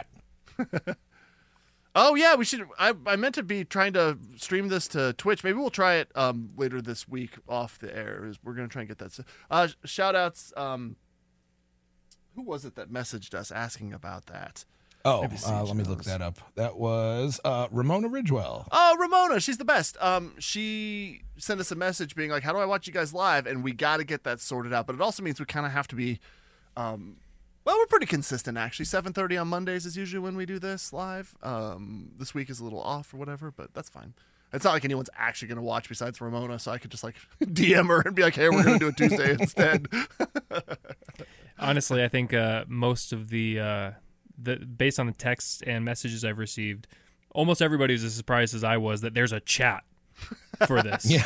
Speaker 3: Oh yeah, we should. I I meant to be trying to stream this to Twitch. Maybe we'll try it um later this week off the air. Is We're gonna try and get that. Uh, shout outs. Um, who was it that messaged us asking about that?
Speaker 1: Oh,
Speaker 3: Maybe
Speaker 1: uh,
Speaker 3: Siege
Speaker 1: let me look
Speaker 3: knows.
Speaker 1: that up. That was uh, Ramona Ridgewell.
Speaker 3: Oh, Ramona, she's the best. Um, she sent us a message being like, "How do I watch you guys live?" And we got to get that sorted out. But it also means we kind of have to be, um, well, we're pretty consistent actually. seven thirty on Mondays is usually when we do this live. Um, this week is a little off or whatever, but that's fine. It's not like anyone's actually going to watch besides Ramona, so I could just like D M her and be like, "Hey, we're going to do it Tuesday instead."
Speaker 2: Honestly, I think uh, most of the uh, the based on the texts and messages I've received, almost everybody was as surprised as I was that there's a chat for this.
Speaker 1: Yeah.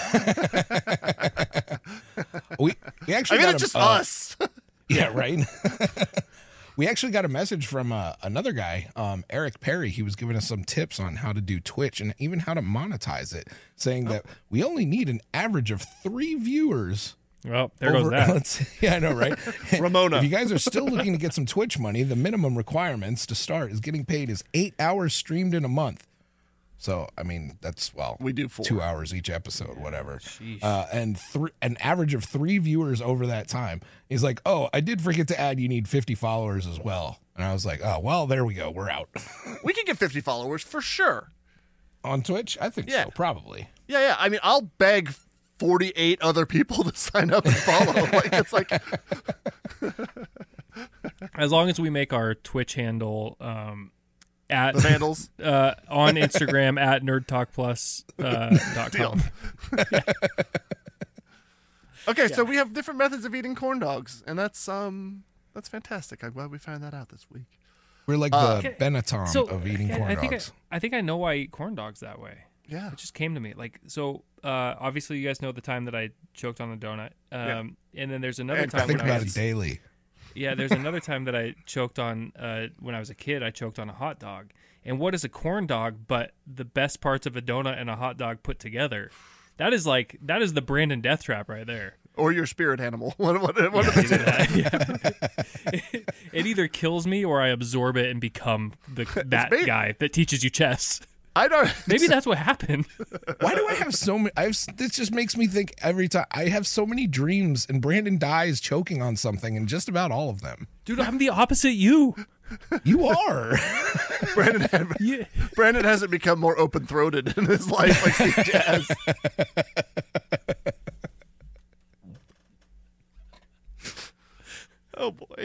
Speaker 1: we we
Speaker 3: I
Speaker 1: actually
Speaker 3: mean,
Speaker 1: got
Speaker 3: it's
Speaker 1: a-
Speaker 3: just
Speaker 1: uh,
Speaker 3: us.
Speaker 1: Yeah, right. We actually got a message from uh, another guy, um, Eric Perry. He was giving us some tips on how to do Twitch and even how to monetize it, saying that we only need an average of three viewers
Speaker 2: Well, there
Speaker 1: over,
Speaker 2: goes that.
Speaker 1: let's, yeah, I know, right?
Speaker 3: Ramona.
Speaker 1: If you guys are still looking to get some Twitch money, the minimum requirements to start is getting paid is eight hours streamed in a month. So, I mean, that's, well,
Speaker 3: We do four.
Speaker 1: two hours each episode, whatever.
Speaker 2: Sheesh.
Speaker 1: Uh, and three, an average of three viewers over that time. He's like, oh, I did forget to add you need fifty followers as well. And I was like, oh, well, there we go. We're out.
Speaker 3: We can get fifty followers for sure.
Speaker 1: On Twitch? I think
Speaker 3: Yeah.
Speaker 1: so, probably.
Speaker 3: Yeah, yeah. I mean, I'll beg forty-eight other people to sign up and follow. Like, it's like,
Speaker 2: As long as we make our Twitch handle um, at
Speaker 3: the Vandals.
Speaker 2: uh, on Instagram at Nerd Talk Plus uh, dot com.
Speaker 3: Okay, so we have different methods of eating corn dogs, and that's um that's fantastic. I'm glad we found that out this week.
Speaker 1: We're like the
Speaker 2: Okay.
Speaker 1: Benetton
Speaker 2: So
Speaker 1: of eating
Speaker 2: I-
Speaker 1: corn
Speaker 2: I think
Speaker 1: dogs.
Speaker 2: I, I think I know why I eat corn dogs that way.
Speaker 3: Yeah.
Speaker 2: It just came to me. Like, so uh, obviously you guys know the time that I choked on a donut. Um, And then there's another
Speaker 3: And
Speaker 2: time
Speaker 1: I think
Speaker 2: when I
Speaker 1: about
Speaker 2: was,
Speaker 1: it daily.
Speaker 2: yeah, there's another time that I choked on, uh, when I was a kid, I choked on a hot dog. And what is a corn dog but the best parts of a donut and a hot dog put together? That is like, that is the Brandon death trap right there.
Speaker 3: Or your spirit animal. What, what, what are the two?
Speaker 2: Either that, yeah. It either kills me or I absorb it and become the, that
Speaker 3: me.
Speaker 2: guy that teaches you chess.
Speaker 3: I don't.
Speaker 2: Maybe that's what happened.
Speaker 1: Why do I have so many? I've this just makes me think every time I have so many dreams, and Brandon dies choking on something, and just about all of them.
Speaker 2: Dude, I'm the opposite you.
Speaker 1: You are.
Speaker 3: Brandon,
Speaker 2: Yeah.
Speaker 3: Brandon hasn't become more open throated in his life like Steve Jazz. Oh boy.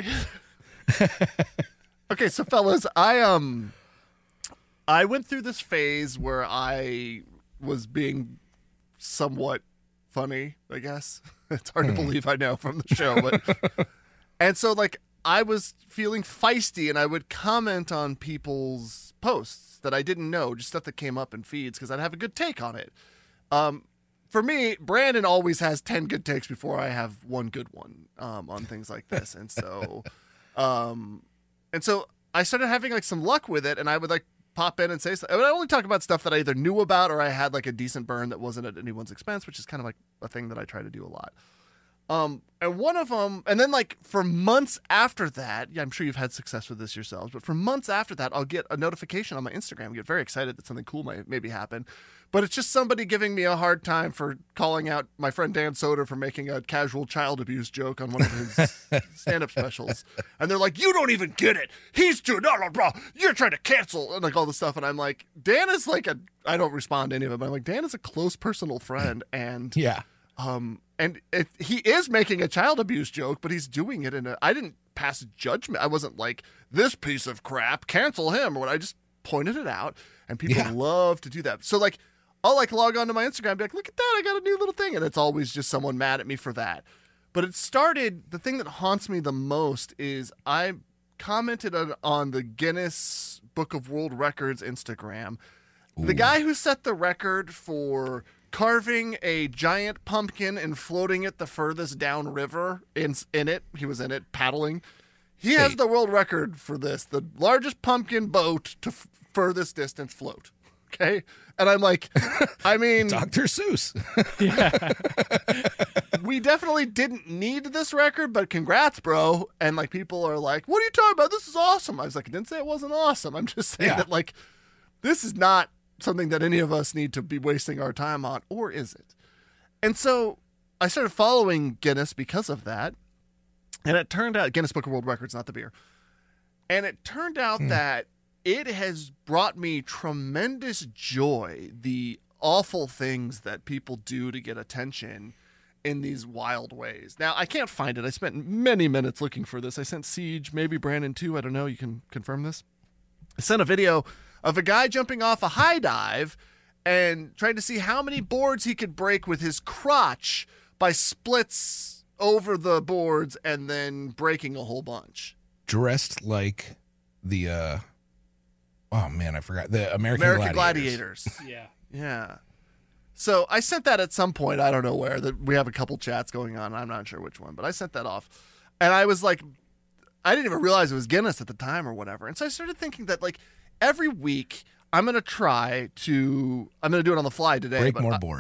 Speaker 3: Okay, so fellas, I um I went through this phase where I was being somewhat funny, I guess. It's hard to believe, I know, from the show, but and so like I was feeling feisty and I would comment on people's posts that I didn't know, just stuff that came up in feeds because I'd have a good take on it. Um For me, Brandon always has ten good takes before I have one good one um, on things like this, and so, um, and so I started having like some luck with it, and I would like pop in and say, I would only talk about stuff that I either knew about or I had like a decent burn that wasn't at anyone's expense, which is kind of like a thing that I try to do a lot. Um, and one of them, and then like for months after that, yeah, I'm sure you've had success with this yourselves, but for months after that, I'll get a notification on my Instagram, get very excited that something cool might maybe happen. But it's just somebody giving me a hard time for calling out my friend Dan Soder for making a casual child abuse joke on one of his stand-up specials. And they're like, you don't even get it. He's doing, no, no, bro, you're trying to cancel, and like all this stuff. And I'm like, Dan is like a, I don't respond to any of it, but I'm like, Dan is a close personal friend. And
Speaker 1: Yeah.
Speaker 3: Um, and it, he is making a child abuse joke, but he's doing it in a, I didn't pass judgment. I wasn't like, this piece of crap, cancel him, or what. I just pointed it out, and people
Speaker 1: Yeah.
Speaker 3: love to do that. So like, I'll like log on to my Instagram and be like, look at that, I got a new little thing. And it's always just someone mad at me for that. But it started, the thing that haunts me the most is I commented on, on the Guinness Book of World Records Instagram. The guy who set the record for carving a giant pumpkin and floating it the furthest down river in, in it, he was in it paddling. He has
Speaker 1: Hey.
Speaker 3: the world record for this, the largest pumpkin boat to f- furthest distance float. Okay. And I'm like, I mean,
Speaker 1: Doctor Seuss.
Speaker 3: we definitely didn't need this record, but congrats, bro. And like, people are like, what are you talking about? This is awesome. I was like, I didn't say it wasn't awesome. I'm just saying
Speaker 1: Yeah.
Speaker 3: that like, this is not something that any of us need to be wasting our time on, or is it? And so I started following Guinness because of that. And it turned out, Guinness Book of World Records, not the beer. And it turned out that it has brought me tremendous joy, the awful things that people do to get attention in these wild ways. Now, I can't find it. I spent many minutes looking for this. I sent Siege, maybe Brandon too. I don't know. You can confirm this. I sent a video of a guy jumping off a high dive and trying to see how many boards he could break with his crotch by splits over the boards and then breaking a whole bunch.
Speaker 1: Dressed like the, uh, oh man, I forgot. The American,
Speaker 3: American
Speaker 1: Gladiators.
Speaker 3: Gladiators.
Speaker 2: Yeah.
Speaker 3: Yeah. So I sent that at some point. I don't know where. That we have a couple chats going on. I'm not sure which one, but I sent that off. And I was like, I didn't even realize it was Guinness at the time or whatever. And so I started thinking that like every week I'm going to try to, I'm going to do it on the fly today.
Speaker 1: Break
Speaker 3: but
Speaker 1: more
Speaker 3: I-
Speaker 1: boards.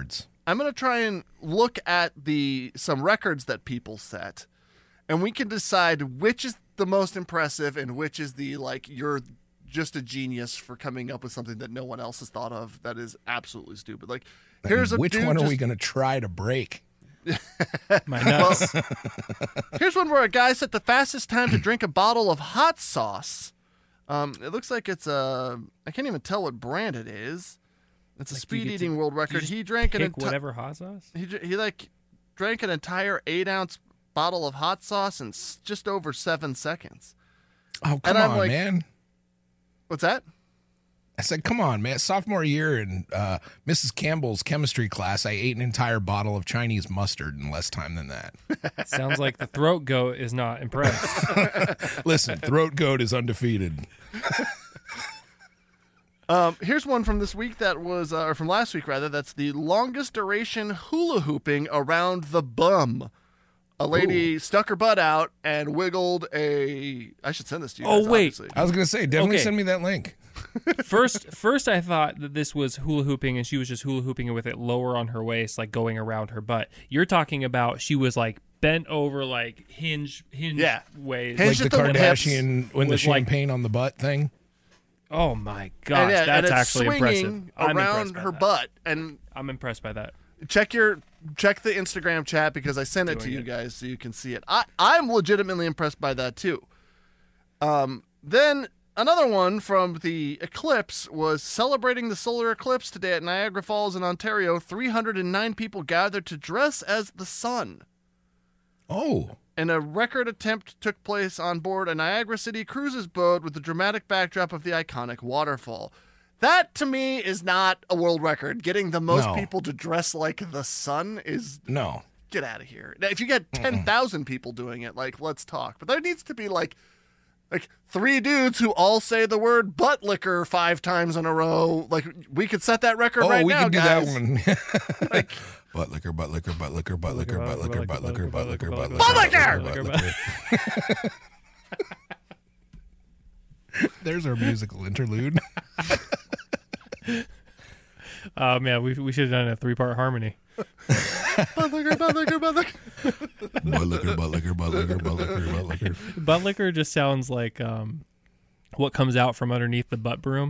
Speaker 3: I'm going to try and look at the some records that people set, and we can decide which is the most impressive and which is the, like, you're just a genius for coming up with something that no one else has thought of that is absolutely stupid. Like, here's a
Speaker 1: Which
Speaker 3: dude
Speaker 1: one are
Speaker 3: just-
Speaker 1: we going to try to break?
Speaker 2: My nuts.
Speaker 3: Here's one where a guy set the fastest time to drink a bottle of hot sauce. Um, it looks like it's a, I can't even tell what brand it is. It's a
Speaker 2: Like, you
Speaker 3: speed
Speaker 2: get to-
Speaker 3: eating world
Speaker 2: you
Speaker 3: record.
Speaker 2: just
Speaker 3: He drank an
Speaker 2: Pick
Speaker 3: entire,
Speaker 2: whatever hot sauce.
Speaker 3: he, dr- he like drank an entire eight ounce bottle of hot sauce in s- just over seven seconds.
Speaker 1: Oh, come
Speaker 3: I'm
Speaker 1: on,
Speaker 3: like-
Speaker 1: man.
Speaker 3: What's that?
Speaker 1: I said, come on, man. Sophomore year in uh, Missus Campbell's chemistry class, I ate an entire bottle of Chinese mustard in less time than that.
Speaker 2: Sounds like the throat goat is not impressed.
Speaker 1: Listen, Throat Goat is undefeated.
Speaker 3: Um, here's one from this week that was, uh, or from last week rather. That's the longest duration hula hooping around the bum. A lady stuck her butt out and wiggled a. I should send this to you.
Speaker 2: Oh,
Speaker 3: guys,
Speaker 2: wait.
Speaker 3: obviously.
Speaker 1: I was going to say, definitely
Speaker 2: Okay.
Speaker 1: send me that link.
Speaker 2: First, first I thought that this was hula hooping, and she was just hula hooping with it lower on her waist, like going around her butt. You're talking about she was like bent over, like hinge, hinge
Speaker 3: Yeah.
Speaker 2: ways.
Speaker 3: Hinge
Speaker 1: Like the
Speaker 3: at the hips
Speaker 1: Kardashian, when the
Speaker 2: with, like-
Speaker 1: champagne on the butt thing.
Speaker 2: Oh my gosh,
Speaker 3: and, yeah, and
Speaker 2: that's
Speaker 3: it's
Speaker 2: actually
Speaker 3: swinging
Speaker 2: impressive. I'm
Speaker 3: around
Speaker 2: impressed by
Speaker 3: her
Speaker 2: that.
Speaker 3: butt. And
Speaker 2: I'm impressed by that.
Speaker 3: check your check the Instagram chat because I sent it to
Speaker 2: Doing
Speaker 3: you
Speaker 2: it.
Speaker 3: guys so you can see it. I I'm legitimately impressed by that too. Um, then another one from the eclipse was celebrating the solar eclipse today at Niagara Falls in Ontario. three hundred nine people gathered to dress as the sun.
Speaker 1: Oh,
Speaker 3: And a record attempt took place on board a Niagara City Cruises boat with the dramatic backdrop of the iconic waterfall. That, to me, is not a world record. Getting the most
Speaker 1: No.
Speaker 3: people to dress like the sun is...
Speaker 1: no.
Speaker 3: Get out of here. Now, if you get ten thousand people doing it, like, let's talk. But there needs to be, like, like three dudes who all say the word butt liquor five times in a row. Like, we could set that record
Speaker 1: Oh,
Speaker 3: right
Speaker 1: we
Speaker 3: now,
Speaker 1: could do
Speaker 3: guys.
Speaker 1: that one. Butt liquor, butt liquor, butt liquor, butt liquor, butt liquor, butt liquor, butt liquor, butt liquor,
Speaker 3: Butt liquor!
Speaker 1: butt liquor. There's our musical interlude.
Speaker 2: Oh man, we we should have done a three part harmony.
Speaker 3: Butt liquor, butt liquor, butt liquor.
Speaker 1: Butt liquor, butt liquor, butt liquor, butt liquor, butt liquor.
Speaker 2: Butt liquor just sounds like um, what comes out from underneath the butt broom.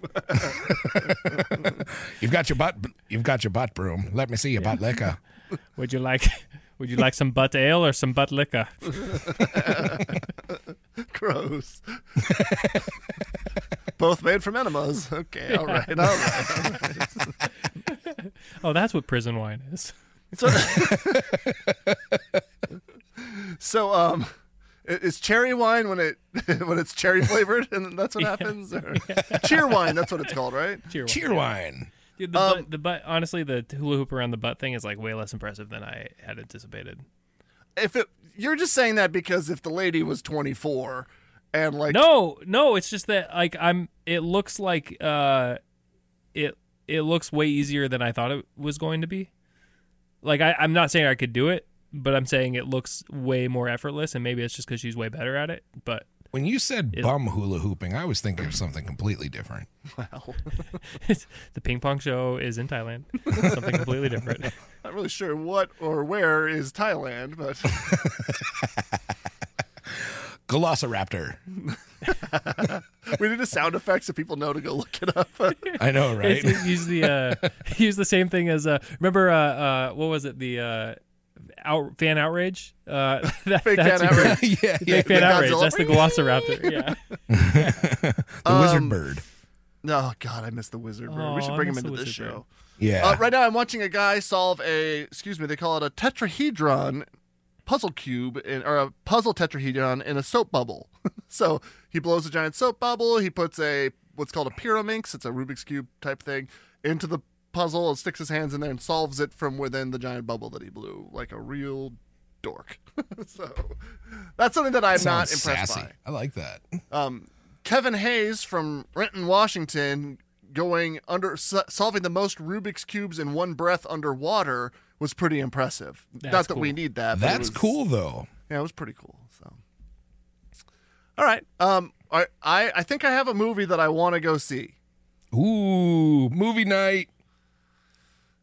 Speaker 1: You've got your butt. You've got your butt broom. Let me see your butt liquor.
Speaker 2: Would you like Would you like some butt ale or some butt liquor?
Speaker 3: Gross. Both made from enemas. Okay, all right, all right.
Speaker 2: Oh, that's what prison wine is.
Speaker 3: So, so um, i- is cherry wine when it when it's cherry flavored, and that's what happens? Or, cheer wine, that's what it's called, right?
Speaker 2: Cheer wine.
Speaker 1: Cheer wine.
Speaker 2: Dude, the,
Speaker 3: Um,
Speaker 2: butt, the butt. Honestly, the hula hoop around the butt thing is like way less impressive than I had anticipated.
Speaker 3: If it, you're just saying that because if the lady was twenty-four and like
Speaker 2: No, no, it's just that like I'm. It looks like uh, it it looks way easier than I thought it was going to be. Like I, I'm not saying I could do it, but I'm saying it looks way more effortless, and maybe it's just because she's way better at it. But
Speaker 1: When you said
Speaker 2: It-
Speaker 1: bum hula hooping, I was thinking of something completely different.
Speaker 3: well,
Speaker 2: the ping pong show is in Thailand, something completely different.
Speaker 3: not really sure what or where is Thailand, but
Speaker 1: Velociraptor.
Speaker 3: we need a sound effect so people know to go look it up.
Speaker 1: I know, right?
Speaker 2: It's- use the uh, use the same thing as uh, remember uh, uh, what was it the uh, out, fan outrage? Uh, that,
Speaker 3: Fake
Speaker 2: that's
Speaker 3: fan
Speaker 2: your-
Speaker 3: outrage.
Speaker 1: yeah, yeah.
Speaker 2: Fake fan
Speaker 3: The
Speaker 2: outrage.
Speaker 3: Godzilla.
Speaker 2: That's the Velociraptor. Yeah.
Speaker 1: The wizard
Speaker 3: Um,
Speaker 1: bird.
Speaker 3: No, God, I missed the wizard bird.
Speaker 2: Oh,
Speaker 3: we should
Speaker 2: I
Speaker 3: bring him
Speaker 2: miss
Speaker 3: into
Speaker 2: the
Speaker 3: this
Speaker 2: wizard bird.
Speaker 3: show.
Speaker 1: Yeah.
Speaker 3: Uh, right now, I'm watching a guy solve a, excuse me, they call it a tetrahedron puzzle cube, in, or a puzzle tetrahedron in a soap bubble. So he blows a giant soap bubble, he puts a, what's called a pyraminx, it's a Rubik's Cube type thing, into the puzzle and sticks his hands in there and solves it from within the giant bubble that he blew, like a real dork. So that's something that I'm not
Speaker 1: Sounds
Speaker 3: impressed
Speaker 1: sassy.
Speaker 3: by.
Speaker 1: I like that.
Speaker 3: Um, Kevin Hayes from Renton, Washington, going under so- solving the most Rubik's cubes in one breath underwater was pretty impressive.
Speaker 2: That's
Speaker 3: Not that we
Speaker 2: cool.
Speaker 3: need that. but it
Speaker 1: That's
Speaker 3: was-
Speaker 1: cool, though.
Speaker 3: Yeah, it was pretty cool. So, all right. Um, I I, I think I have a movie that I want to go see.
Speaker 1: Ooh, movie night.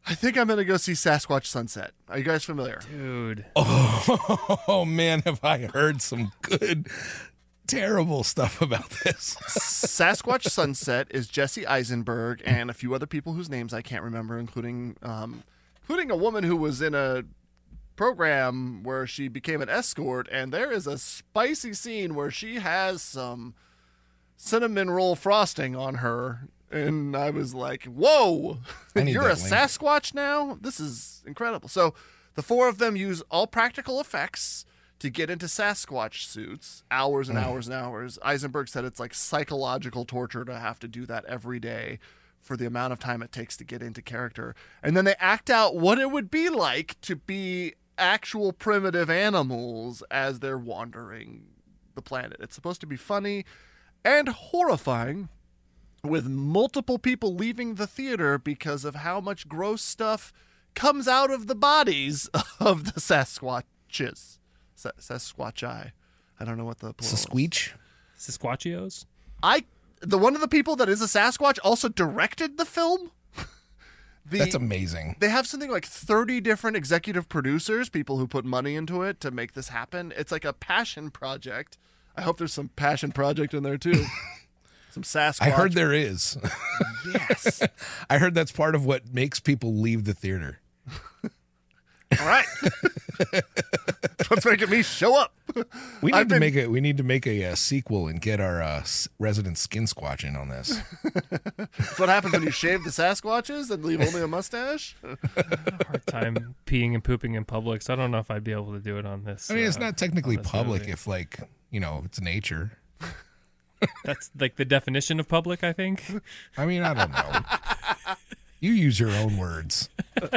Speaker 3: I think I'm going to go see Sasquatch Sunset. Are you guys familiar?
Speaker 2: Dude.
Speaker 1: Oh, man, have I heard some good, terrible stuff about this.
Speaker 3: Sasquatch Sunset is Jesse Eisenberg and a few other people whose names I can't remember, including um, including a woman who was in a program where she became an escort, and there is a spicy scene where she has some cinnamon roll frosting on her, and I was like, whoa,
Speaker 1: I need
Speaker 3: you're a
Speaker 1: that link.
Speaker 3: Sasquatch now? This is incredible. So the four of them use all practical effects to get into Sasquatch suits, hours and hours and hours. Eisenberg said it's like psychological torture to have to do that every day for the amount of time it takes to get into character. And then they act out what it would be like to be actual primitive animals as they're wandering the planet. It's supposed to be funny and horrifying, with multiple people leaving the theater because of how much gross stuff comes out of the bodies of the Sasquatches. Sa- Sasquatchi. I don't know what the plural is.
Speaker 1: Sasquatch?
Speaker 2: Sasquatchios?
Speaker 3: I the one of the people that is a Sasquatch also directed the film. The,
Speaker 1: That's amazing.
Speaker 3: They have something like thirty different executive producers, people who put money into it to make this happen. It's like a passion project. I hope there's some passion project in there too. Some Sasquatch.
Speaker 1: I heard there is.
Speaker 3: Yes.
Speaker 1: I heard that's part of what makes people leave the theater.
Speaker 3: All right. What's making me show up?
Speaker 1: We need
Speaker 3: I've
Speaker 1: to
Speaker 3: been-
Speaker 1: make a we need to make a, uh sequel and get our uh, s- resident skin squatch in on this.
Speaker 3: That's what happens when you shave the Sasquatches and leave only a mustache.
Speaker 2: Hard time peeing and pooping in public, so I don't know if I'd be able to do it on this.
Speaker 1: I mean, it's
Speaker 2: uh,
Speaker 1: not technically
Speaker 2: on this
Speaker 1: public
Speaker 2: movie.
Speaker 1: if, like, you know, it's nature.
Speaker 2: That's like the definition of public, I think.
Speaker 1: I mean, I don't know. You use your own words.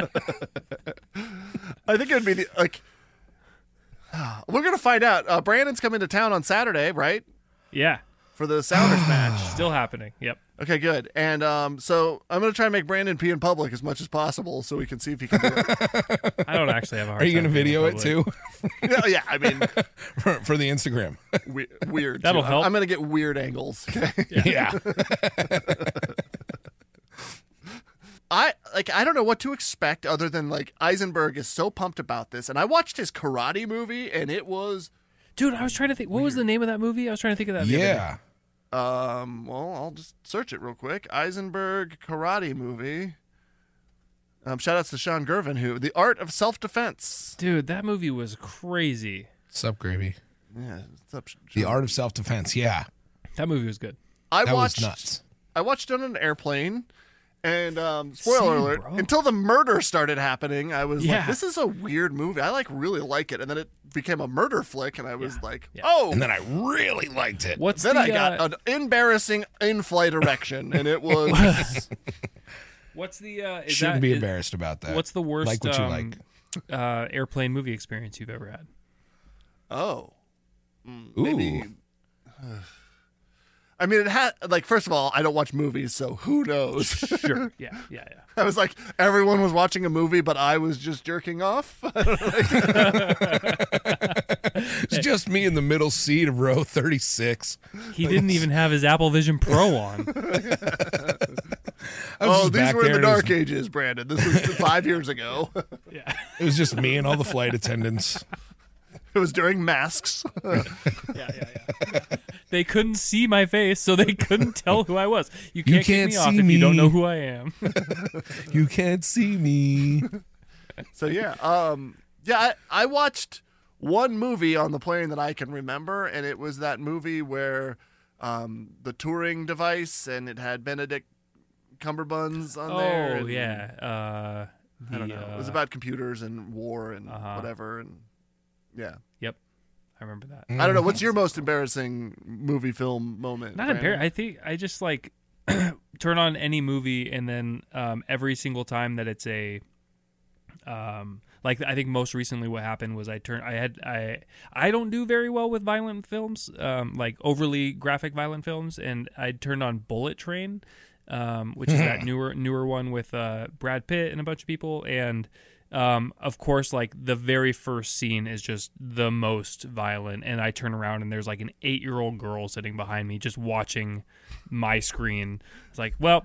Speaker 3: I think it would be the, like, we're going to find out. Uh, Brandon's coming to town on Saturday, right?
Speaker 2: Yeah.
Speaker 3: For the Sounders match.
Speaker 2: Still happening. Yep.
Speaker 3: Okay, good. And um, so I'm going to try and make Brandon pee in public as much as possible so we can see if he can do it.
Speaker 2: I don't actually have a hard
Speaker 1: Are you
Speaker 2: time
Speaker 1: going to
Speaker 2: peeing in
Speaker 1: video it
Speaker 2: public.
Speaker 1: too
Speaker 3: yeah, yeah, I mean,
Speaker 1: for, for the Instagram?
Speaker 3: we- weird.
Speaker 2: That'll
Speaker 3: too.
Speaker 2: help.
Speaker 3: I'm going to get weird angles. Okay?
Speaker 1: Yeah.
Speaker 3: I like I don't know what to expect other than like Eisenberg is so pumped about this, and I watched his karate movie and it was
Speaker 2: Dude, I was trying to think. What was the name of that movie? I was trying to think of that. the other day.
Speaker 1: Yeah.
Speaker 3: um well I'll just search it real quick. Eisenberg karate movie. Um, shout outs to Sean Gervin, who The Art of Self-Defense.
Speaker 2: Dude, that movie was crazy.
Speaker 1: Sup, Gravy?
Speaker 3: Yeah, what's up, Sean?
Speaker 1: The Art of Self-Defense. Yeah.
Speaker 2: That movie was good.
Speaker 3: I
Speaker 1: That
Speaker 3: watched
Speaker 1: was nuts.
Speaker 3: I watched it on an airplane. And um, spoiler
Speaker 2: Same,
Speaker 3: alert,
Speaker 2: bro.
Speaker 3: until the murder started happening, I was
Speaker 2: Yeah.
Speaker 3: like, this is a weird movie. I like really like it. And then it became a murder flick, and I was
Speaker 2: Yeah.
Speaker 3: like,
Speaker 2: Yeah.
Speaker 3: oh.
Speaker 1: And then I really liked it.
Speaker 2: What's
Speaker 3: Then
Speaker 2: the,
Speaker 3: I got
Speaker 2: uh,
Speaker 3: an embarrassing in-flight erection, and it was
Speaker 2: What's the uh is
Speaker 1: Shouldn't
Speaker 2: that,
Speaker 1: be
Speaker 2: is-
Speaker 1: embarrassed about that.
Speaker 2: What's the worst
Speaker 1: Like what you
Speaker 2: um,
Speaker 1: like.
Speaker 2: uh airplane movie experience you've ever had?
Speaker 3: oh,
Speaker 1: Ooh.
Speaker 3: maybe. I mean, it had like first of all, I don't watch movies, so who knows?
Speaker 2: Sure. Yeah, yeah, yeah.
Speaker 3: I was like, everyone was watching a movie, but I was just jerking off.
Speaker 1: It's just me in the middle seat of row thirty-six.
Speaker 2: He didn't even have his Apple Vision Pro on.
Speaker 1: I was
Speaker 3: Oh,
Speaker 1: just
Speaker 3: these
Speaker 1: back
Speaker 3: were in the
Speaker 1: there. It was-
Speaker 3: dark ages, Brandon. This was five years ago.
Speaker 2: Yeah.
Speaker 1: It was just me and all the flight attendants.
Speaker 3: It was during masks.
Speaker 2: Yeah, yeah, yeah. They couldn't see my face, so they couldn't tell who I was. You can't,
Speaker 1: can't
Speaker 2: kick me off
Speaker 1: see
Speaker 2: if you don't
Speaker 1: me.
Speaker 2: know who I am.
Speaker 1: You can't see me.
Speaker 3: So yeah, um, yeah, I, I watched one movie on the plane that I can remember, and it was that movie where um, the Turing device, and it had Benedict Cumberbatch on there.
Speaker 2: Oh
Speaker 3: and
Speaker 2: yeah. Uh,
Speaker 3: I don't
Speaker 2: the,
Speaker 3: know.
Speaker 2: uh,
Speaker 3: It was about computers and war and
Speaker 2: uh-huh.
Speaker 3: whatever, and yeah.
Speaker 2: Yep. I remember that.
Speaker 3: I don't know. What's your most embarrassing movie film moment?
Speaker 2: Not
Speaker 3: Brandon?
Speaker 2: embarrassed. I think I just like turn on any movie, and then um, every single time that it's a, um, like I think most recently what happened was I turned. I had I I don't do very well with violent films, um, like overly graphic violent films, and I turned on Bullet Train, um, which is that newer newer one with uh, Brad Pitt and a bunch of people, and. Um, of course, like the very first scene is just the most violent, and I turn around and there's like an eight-year-old girl sitting behind me just watching my screen. It's like, well,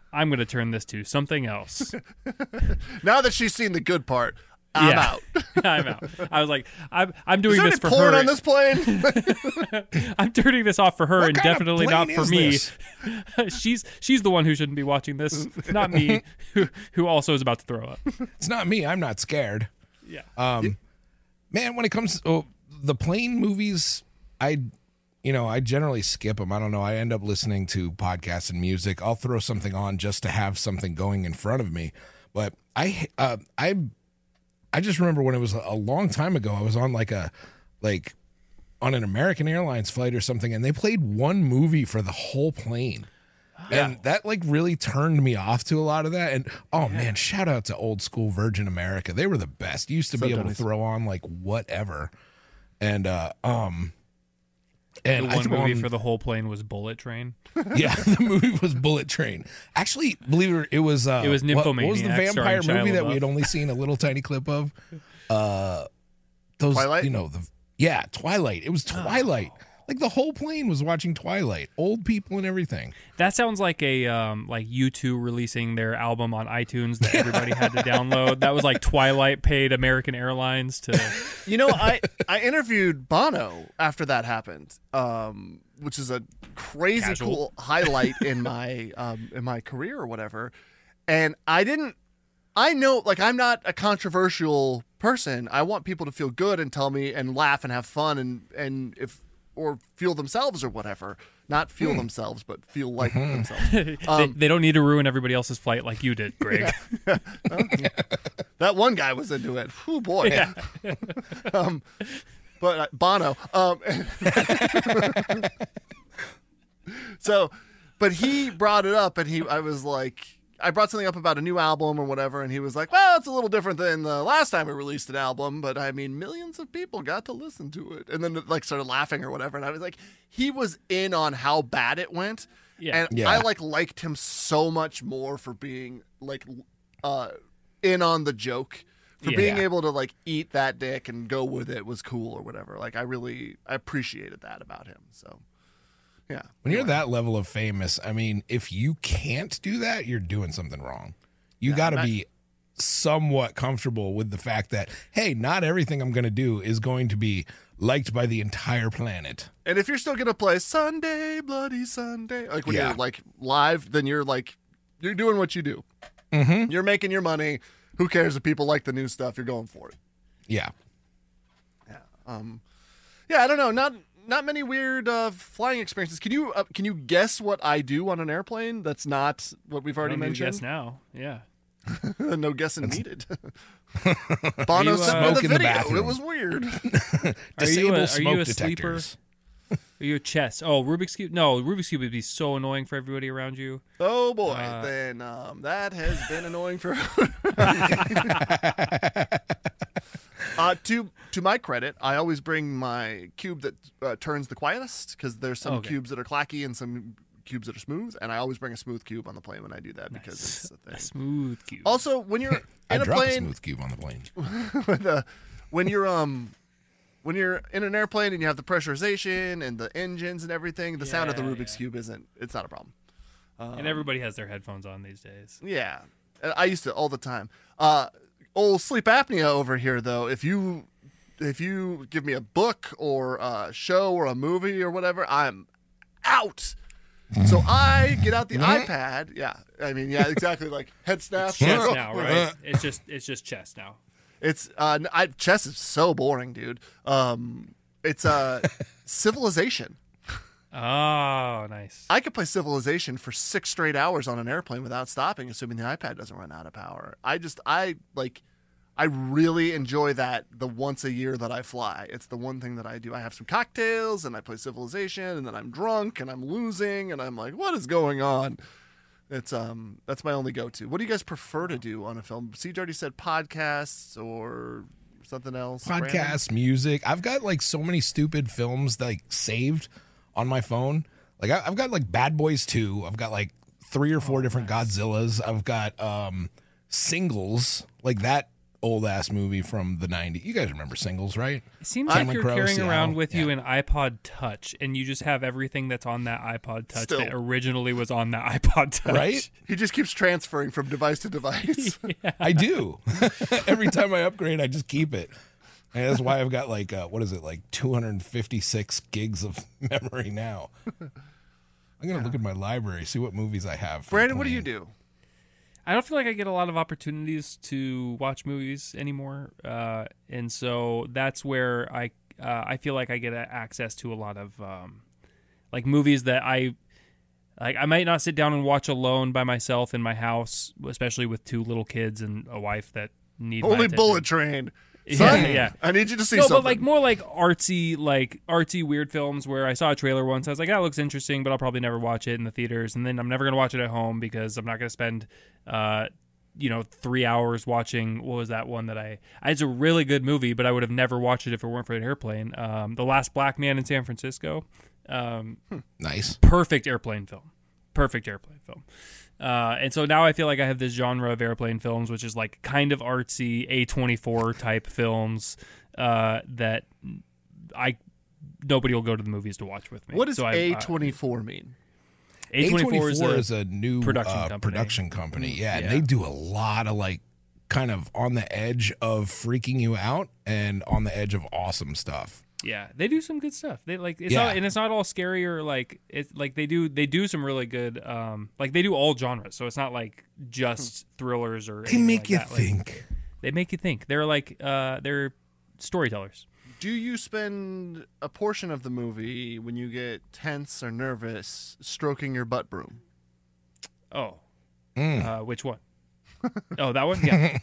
Speaker 2: I'm going to turn this to something else.
Speaker 3: Now that she's seen the good part, I'm
Speaker 2: Yeah.
Speaker 3: out.
Speaker 2: I'm out. I was like, I'm I'm doing
Speaker 3: Is there
Speaker 2: this
Speaker 3: any
Speaker 2: for
Speaker 3: porn
Speaker 2: her.
Speaker 3: on this plane?
Speaker 2: I'm turning this off for her,
Speaker 1: What
Speaker 2: and
Speaker 1: kind of
Speaker 2: definitely not
Speaker 1: plane
Speaker 2: for
Speaker 1: is
Speaker 2: me.
Speaker 1: this?
Speaker 2: she's she's the one who shouldn't be watching this, not me, who who also is about to throw up.
Speaker 1: It's not me. I'm not scared.
Speaker 2: Yeah.
Speaker 1: Um, man, when it comes to oh, the plane movies, I, you know, I generally skip them. I don't know. I end up listening to podcasts and music. I'll throw something on just to have something going in front of me. But I, uh, I, I just remember when it was a long time ago. I was on like a, like, on an American Airlines flight or something, and they played one movie for the whole plane. And that like really turned me off to a lot of that. And oh man, shout out to old school Virgin America. They were the best. Used to be able to throw on like whatever. And uh um and
Speaker 2: The
Speaker 1: I
Speaker 2: one
Speaker 1: threw
Speaker 2: movie
Speaker 1: on-
Speaker 2: for the whole plane was Bullet Train.
Speaker 1: yeah, the movie was Bullet Train. Actually, believe it or it was uh
Speaker 2: It was
Speaker 1: what, what was the
Speaker 2: Nymphomaniac,
Speaker 1: vampire
Speaker 2: starring Shia
Speaker 1: movie that we had
Speaker 2: LaBeouf.
Speaker 1: only seen a little tiny clip of? Uh those
Speaker 3: Twilight?
Speaker 1: you know, the yeah, Twilight. It was Twilight. Like the whole plane was watching Twilight. Old people and everything.
Speaker 2: That sounds like a um, like U two releasing their album on iTunes that everybody had to download. That was like Twilight paid American Airlines to.
Speaker 3: You know, I, I interviewed Bono after that happened, um, which is a crazy
Speaker 2: Casual.
Speaker 3: cool highlight in my um, in my career or whatever. And I didn't. I know, like, I'm not a controversial person. I want people to feel good and tell me and laugh and have fun and and if or feel themselves or whatever. Not feel themselves, but feel like themselves.
Speaker 2: they,
Speaker 3: Um,
Speaker 2: they don't need to ruin everybody else's flight like you did, Greg.
Speaker 3: That one guy was into it. Oh boy. um, but uh, Bono. Um, so, but he brought it up, and he, I was like, I brought something up about a new album or whatever, and he was like, "Well, it's a little different than the last time we released an album, but I mean, millions of people got to listen to it," and then like started laughing or whatever, and I was like, he was in on how bad it went.
Speaker 2: Yeah.
Speaker 3: And
Speaker 1: Yeah.
Speaker 3: I like liked him so much more for being like uh in on the joke. For
Speaker 2: Yeah.
Speaker 3: being able to like eat that dick and go with it was cool or whatever. Like I really I appreciated that about him. So yeah.
Speaker 1: When you're that level of famous, I mean, if you can't do that, you're doing something wrong. You got to
Speaker 3: that-
Speaker 1: be somewhat comfortable with the fact that, hey, not everything I'm going to do is going to be liked by the entire planet.
Speaker 3: And if you're still gonna play Sunday, Bloody Sunday, like when
Speaker 1: Yeah.
Speaker 3: you're like live, then you're like you're doing what you do.
Speaker 1: Mm-hmm.
Speaker 3: You're making your money. Who cares if people like the new stuff? You're going for it.
Speaker 1: Yeah.
Speaker 3: Um, yeah, I don't know. Not not many weird uh, flying experiences. Can you uh, can you guess what I do on an airplane? That's not what we've already
Speaker 2: I don't do
Speaker 3: mentioned.
Speaker 2: guess now. Yeah.
Speaker 3: No guessing needed. Bono
Speaker 2: you, uh,
Speaker 3: sent me
Speaker 1: Smoke
Speaker 3: the
Speaker 1: in the
Speaker 3: video.
Speaker 1: bathroom.
Speaker 3: It was weird.
Speaker 2: Are
Speaker 1: Disable
Speaker 2: you a, are
Speaker 1: smoke
Speaker 2: you a
Speaker 1: detectors.
Speaker 2: sleeper? Are you a chess? Oh, Rubik's Cube? No, Rubik's Cube would be so annoying for everybody around you.
Speaker 3: Oh boy,
Speaker 2: Uh,
Speaker 3: then um, that has been annoying for. uh, to to my credit, I always bring my cube that uh, turns the quietest because there's some
Speaker 2: Okay.
Speaker 3: cubes that are clacky and some cubes that are smooth, and I always bring a smooth cube on the plane when I do that because it's a thing.
Speaker 2: A smooth cube.
Speaker 3: Also, when you're
Speaker 1: I
Speaker 3: in a
Speaker 1: drop a
Speaker 3: plane,
Speaker 1: smooth cube on the plane.
Speaker 3: when, the, when you're um when you're in an airplane and you have the pressurization and the engines and everything, the sound of the
Speaker 2: Yeah,
Speaker 3: Rubik's
Speaker 2: yeah.
Speaker 3: Cube isn't it's not a problem.
Speaker 2: and everybody has their headphones on these days.
Speaker 3: Yeah, I used to all the time. Uh, old sleep apnea over here though. If you if you give me a book or a show or a movie or whatever, I'm out. So I get out the iPad. Yeah, I mean, yeah, exactly. Like head snap.
Speaker 2: Chess now, right? It's just it's just chess now.
Speaker 3: It's uh, I, chess is so boring, dude. Um, it's uh, Civilization.
Speaker 2: Oh, nice.
Speaker 3: I could play Civilization for six straight hours on an airplane without stopping, assuming the iPad doesn't run out of power. I just I like. I really enjoy that the once a year that I fly. It's the one thing that I do. I have some cocktails and I play Civilization, and then I'm drunk and I'm losing and I'm like, what is going on? It's um that's my only go-to. What do you guys prefer to do on a film? Siege already said podcasts or something else. Brandon?
Speaker 1: Podcasts, music. I've got like so many stupid films like saved on my phone. Like I, I've got like Bad Boys two. I've got like three or four different Godzillas. I've got um singles like that. old ass movie from the nineties. You guys remember Singles, right?
Speaker 2: It seems
Speaker 1: Cameron
Speaker 2: like you're
Speaker 1: Crowe,
Speaker 2: carrying
Speaker 1: Seattle.
Speaker 2: around with you
Speaker 1: Yeah.
Speaker 2: an iPod Touch, and you just have everything that's on that iPod Touch
Speaker 3: Still.
Speaker 2: that originally was on that iPod Touch.
Speaker 1: Right?
Speaker 3: He just keeps transferring from device to device.
Speaker 1: I do. Every time I upgrade, I just keep it. And that's why I've got like, uh, what is it, like two hundred fifty-six gigs of memory now. I'm going to look at my library, see what movies I have. from
Speaker 3: Brandon, what do you
Speaker 1: playing.
Speaker 3: do?
Speaker 2: I don't feel like I get a lot of opportunities to watch movies anymore, uh, and so that's where I uh, I feel like I get access to a lot of um, like movies that I like. I might not sit down and watch alone by myself in my house, especially with two little kids and a wife that need my
Speaker 3: Only
Speaker 2: attention.
Speaker 3: Bullet Train.
Speaker 2: Yeah,
Speaker 3: Son,
Speaker 2: yeah.
Speaker 3: I need you to see
Speaker 2: No,
Speaker 3: something.
Speaker 2: but like more like artsy, like artsy weird films where I saw a trailer once. I was like, that looks interesting, but I'll probably never watch it in the theaters, and then I'm never gonna watch it at home because I'm not gonna spend, uh, you know, three hours watching. What was that one that I? It's a really good movie, but I would have never watched it if it weren't for an airplane. Um, The Last Black Man in San Francisco. Um,
Speaker 1: Nice.
Speaker 2: perfect airplane film. Perfect airplane film. Uh, and so now I feel like I have this genre of airplane films, which is like kind of artsy A twenty-four type films uh, that I nobody will go to the movies to watch with me.
Speaker 3: what does
Speaker 2: so I-
Speaker 3: A
Speaker 2: uh,
Speaker 3: twenty-four mean?
Speaker 2: A twenty-four is, a,
Speaker 1: is a new
Speaker 2: production
Speaker 1: uh,
Speaker 2: company.
Speaker 1: production company. Yeah, and
Speaker 2: Yeah.
Speaker 1: they do a lot of like kind of on the edge of freaking you out and on the edge of awesome stuff.
Speaker 2: yeah, they do some good stuff. They like it's
Speaker 1: Yeah.
Speaker 2: not, and it's not all scary or like it's like they do they do some really good um like they do all genres. So it's not like just thrillers or
Speaker 1: They
Speaker 2: anything
Speaker 1: make
Speaker 2: like
Speaker 1: you
Speaker 2: that. Like,
Speaker 1: think.
Speaker 2: they make you think. They're like uh they're storytellers.
Speaker 3: Do you spend a portion of the movie when you get tense or nervous stroking your butt broom?
Speaker 2: Oh,
Speaker 1: Mm.
Speaker 2: uh, which one? Oh, that one. Yeah.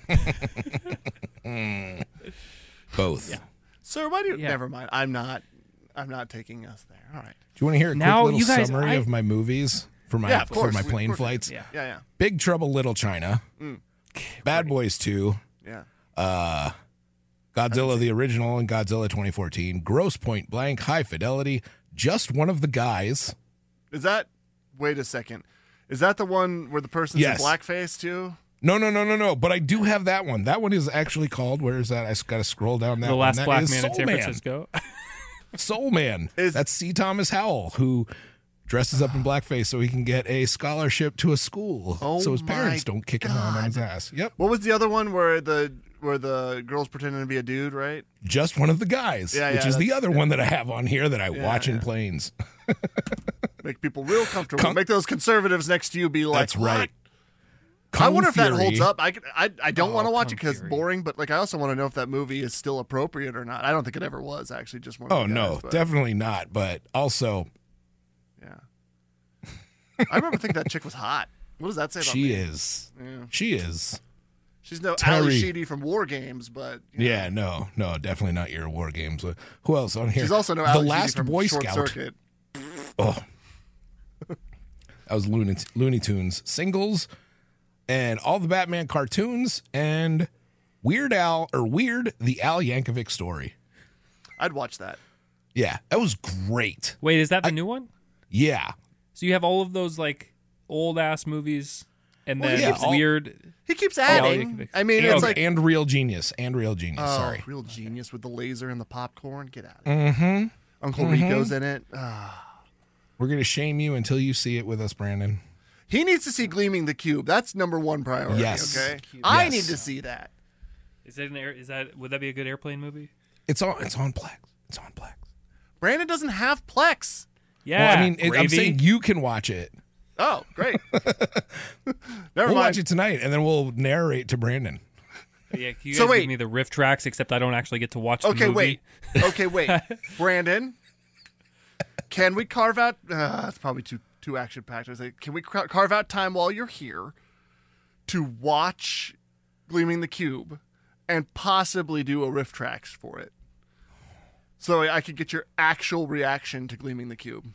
Speaker 1: Both.
Speaker 2: Yeah.
Speaker 3: Sir, why do you...
Speaker 2: Yeah.
Speaker 3: Never mind. I'm not... I'm not taking us there. All right.
Speaker 1: Do you want to hear a quick
Speaker 2: Now,
Speaker 1: little
Speaker 2: you guys,
Speaker 1: summary
Speaker 2: I-
Speaker 1: of my movies for my
Speaker 3: Yeah, of
Speaker 1: for
Speaker 3: course.
Speaker 1: my
Speaker 3: We-
Speaker 1: plane
Speaker 3: of course.
Speaker 1: flights?
Speaker 2: Yeah.
Speaker 3: Yeah, yeah.
Speaker 1: Big Trouble Little China, Bad Boys two,
Speaker 3: Yeah.
Speaker 1: uh, Godzilla the original and Godzilla twenty fourteen, Gross Point Blank, High Fidelity, Just One of the Guys.
Speaker 3: Is that... Wait a second. Is that the one where the person's
Speaker 1: Yes.
Speaker 3: in blackface, too?
Speaker 1: No, no, no, no, no. But I do have that one. That one is actually called. Where is that? I got to scroll down that
Speaker 2: The
Speaker 1: one.
Speaker 2: Last
Speaker 1: That
Speaker 2: Black
Speaker 1: is
Speaker 2: Man in
Speaker 1: Soul
Speaker 2: San
Speaker 1: Man.
Speaker 2: Francisco.
Speaker 1: Soul Man.
Speaker 3: Is-
Speaker 1: That's C. Thomas Howell, who dresses up in blackface so he can get a scholarship to a school,
Speaker 3: Oh
Speaker 1: so his
Speaker 3: my
Speaker 1: parents don't kick him out on his ass. Yep.
Speaker 3: What was the other one where the where the girl's pretending to be a dude, right?
Speaker 1: Just One of the Guys,
Speaker 3: Yeah,
Speaker 1: which
Speaker 3: yeah,
Speaker 1: is the
Speaker 3: that's-
Speaker 1: other one that I have on here that I watch in
Speaker 3: yeah.
Speaker 1: planes.
Speaker 3: Make people real comfortable.
Speaker 1: Con-
Speaker 3: Make those conservatives next to you be like,
Speaker 1: That's right.
Speaker 3: "What?" I
Speaker 1: Kung
Speaker 3: wonder if that
Speaker 1: Fury.
Speaker 3: holds up. I, could- I, I don't
Speaker 2: Oh,
Speaker 3: want to watch it
Speaker 2: Kung
Speaker 3: because it's
Speaker 2: Fury.
Speaker 3: boring, but like I also want to know if that movie is still appropriate or not. I don't think it ever was actually. Just one. Of
Speaker 1: Oh
Speaker 3: the
Speaker 1: no,
Speaker 3: guys, but,
Speaker 1: definitely not. But also,
Speaker 3: Yeah. I remember thinking that chick was hot. What does that say about
Speaker 1: she
Speaker 3: me?
Speaker 1: is.
Speaker 3: Yeah.
Speaker 1: She is.
Speaker 3: She's no
Speaker 1: Terry.
Speaker 3: Ali Sheedy from War Games, but you know,
Speaker 1: Yeah, no, no, definitely not your war games. Uh, Who else on here?
Speaker 3: she's also no
Speaker 1: the
Speaker 3: Ali Sheedy
Speaker 1: Last
Speaker 3: from
Speaker 1: Boy
Speaker 3: Short
Speaker 1: Scout.
Speaker 3: Circuit.
Speaker 1: Oh, that was Looney, Looney Tunes singles, and all the Batman cartoons, and Weird Al or Weird the Al Yankovic story.
Speaker 3: I'd watch that.
Speaker 1: Yeah, that was great.
Speaker 2: Wait, is that the new one?
Speaker 1: Yeah,
Speaker 2: So you have all of those like old ass movies, and
Speaker 3: Well,
Speaker 2: then
Speaker 1: yeah,
Speaker 2: it's
Speaker 1: all-
Speaker 2: weird.
Speaker 3: He keeps
Speaker 2: yeah,
Speaker 3: adding.
Speaker 2: yeah.
Speaker 3: I mean,
Speaker 1: and,
Speaker 3: it's like
Speaker 1: and Real Genius, and Real Genius.
Speaker 3: oh,
Speaker 1: sorry,
Speaker 3: real genius with the laser and the popcorn. Get out of here. Mm-hmm. Uncle Rico's in it. Ah.
Speaker 1: we're gonna shame you until you see it with us, Brandon.
Speaker 3: He needs to see Gleaming the Cube. That's number one priority.
Speaker 1: Yes.
Speaker 3: Okay. I
Speaker 1: Yes.
Speaker 3: need to see that.
Speaker 2: Is that an air? Is that would that be a good airplane movie?
Speaker 1: It's on. It's on Plex. It's on Plex.
Speaker 3: Brandon doesn't have Plex.
Speaker 2: Yeah,
Speaker 1: well, I mean, it, I'm
Speaker 2: gravy.
Speaker 1: saying you can watch it.
Speaker 3: Oh, great. Never
Speaker 1: We'll
Speaker 3: mind.
Speaker 1: watch it tonight, and then we'll narrate to Brandon.
Speaker 2: Yeah, can you
Speaker 3: So
Speaker 2: guys
Speaker 3: wait.
Speaker 2: give me the riff tracks, except I don't actually get to watch the
Speaker 3: Okay,
Speaker 2: movie.
Speaker 3: wait. Okay, wait. Brandon, can we carve out? Uh, that's probably too too action packed. I was like, can we car- carve out time while you're here to watch Gleaming the Cube and possibly do a riff tracks for it, so I could get your actual reaction to Gleaming the Cube?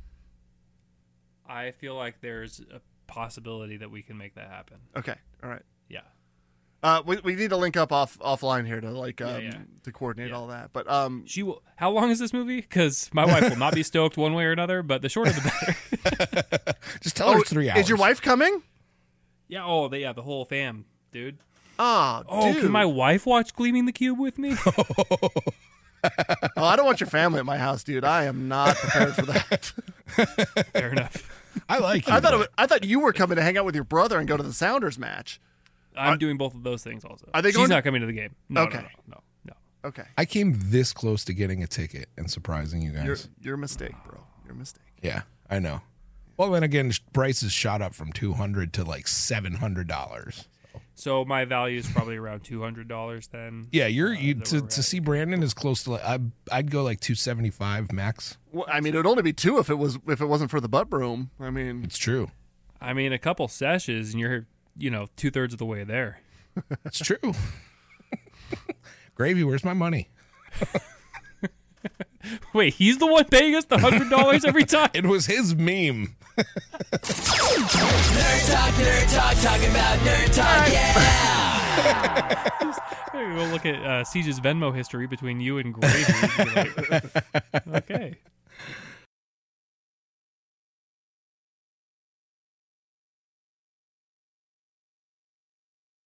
Speaker 2: I feel like there's a possibility that we can make that happen.
Speaker 3: Okay, all right.
Speaker 2: Yeah.
Speaker 3: Uh, we we need to link up off offline here to like um,
Speaker 2: yeah.
Speaker 3: to coordinate
Speaker 2: Yeah.
Speaker 3: all that. But um,
Speaker 2: She will. How long is this movie? Because my wife will not be stoked one way or another. But the shorter, the better.
Speaker 1: Just tell her
Speaker 3: oh,
Speaker 1: it's three hours.
Speaker 3: is your wife coming?
Speaker 2: Yeah. Oh, the, yeah. The whole fam, dude.
Speaker 3: Oh,
Speaker 2: Oh,
Speaker 3: dude.
Speaker 2: can my wife watch Gleaming the Cube with me?
Speaker 3: Oh, I don't want your family at my house, dude. I am not prepared for that.
Speaker 2: Fair enough.
Speaker 1: I like you.
Speaker 3: I thought it
Speaker 1: but-
Speaker 3: was, I thought you were coming to hang out with your brother and go to the Sounders match.
Speaker 2: I'm
Speaker 3: Are-
Speaker 2: doing both of those things also.
Speaker 3: Are they
Speaker 2: She's
Speaker 3: going to-
Speaker 2: not coming to the game. No,
Speaker 3: Okay.
Speaker 2: no, no, no, no.
Speaker 3: Okay.
Speaker 1: I came this close to getting a ticket and surprising you guys.
Speaker 3: Your your mistake, bro. Your mistake.
Speaker 1: Yeah, I know. Well, then again, sh- prices shot up from two hundred to like seven hundred dollars.
Speaker 2: So my value is probably around two hundred dollars then.
Speaker 1: Yeah, you're you
Speaker 2: that
Speaker 1: to,
Speaker 2: we're
Speaker 1: to
Speaker 2: at.
Speaker 1: see Brandon is close to like I I'd go like two seventy five max.
Speaker 3: Well, I mean, it would only be two if it was if it wasn't for the butt broom. I mean,
Speaker 1: It's true.
Speaker 2: I mean, a couple sessions and you're, you know, two thirds of the way there.
Speaker 1: It's true. Gravy, where's my money?
Speaker 2: Wait, he's the one paying us the hundred dollars every time.
Speaker 1: It was his meme.
Speaker 4: Nerd Talk, Nerd Talk, talking about Nerd Talk, yeah!
Speaker 2: We'll look at uh, Siege's Venmo history between you and Gravy. and be like, okay.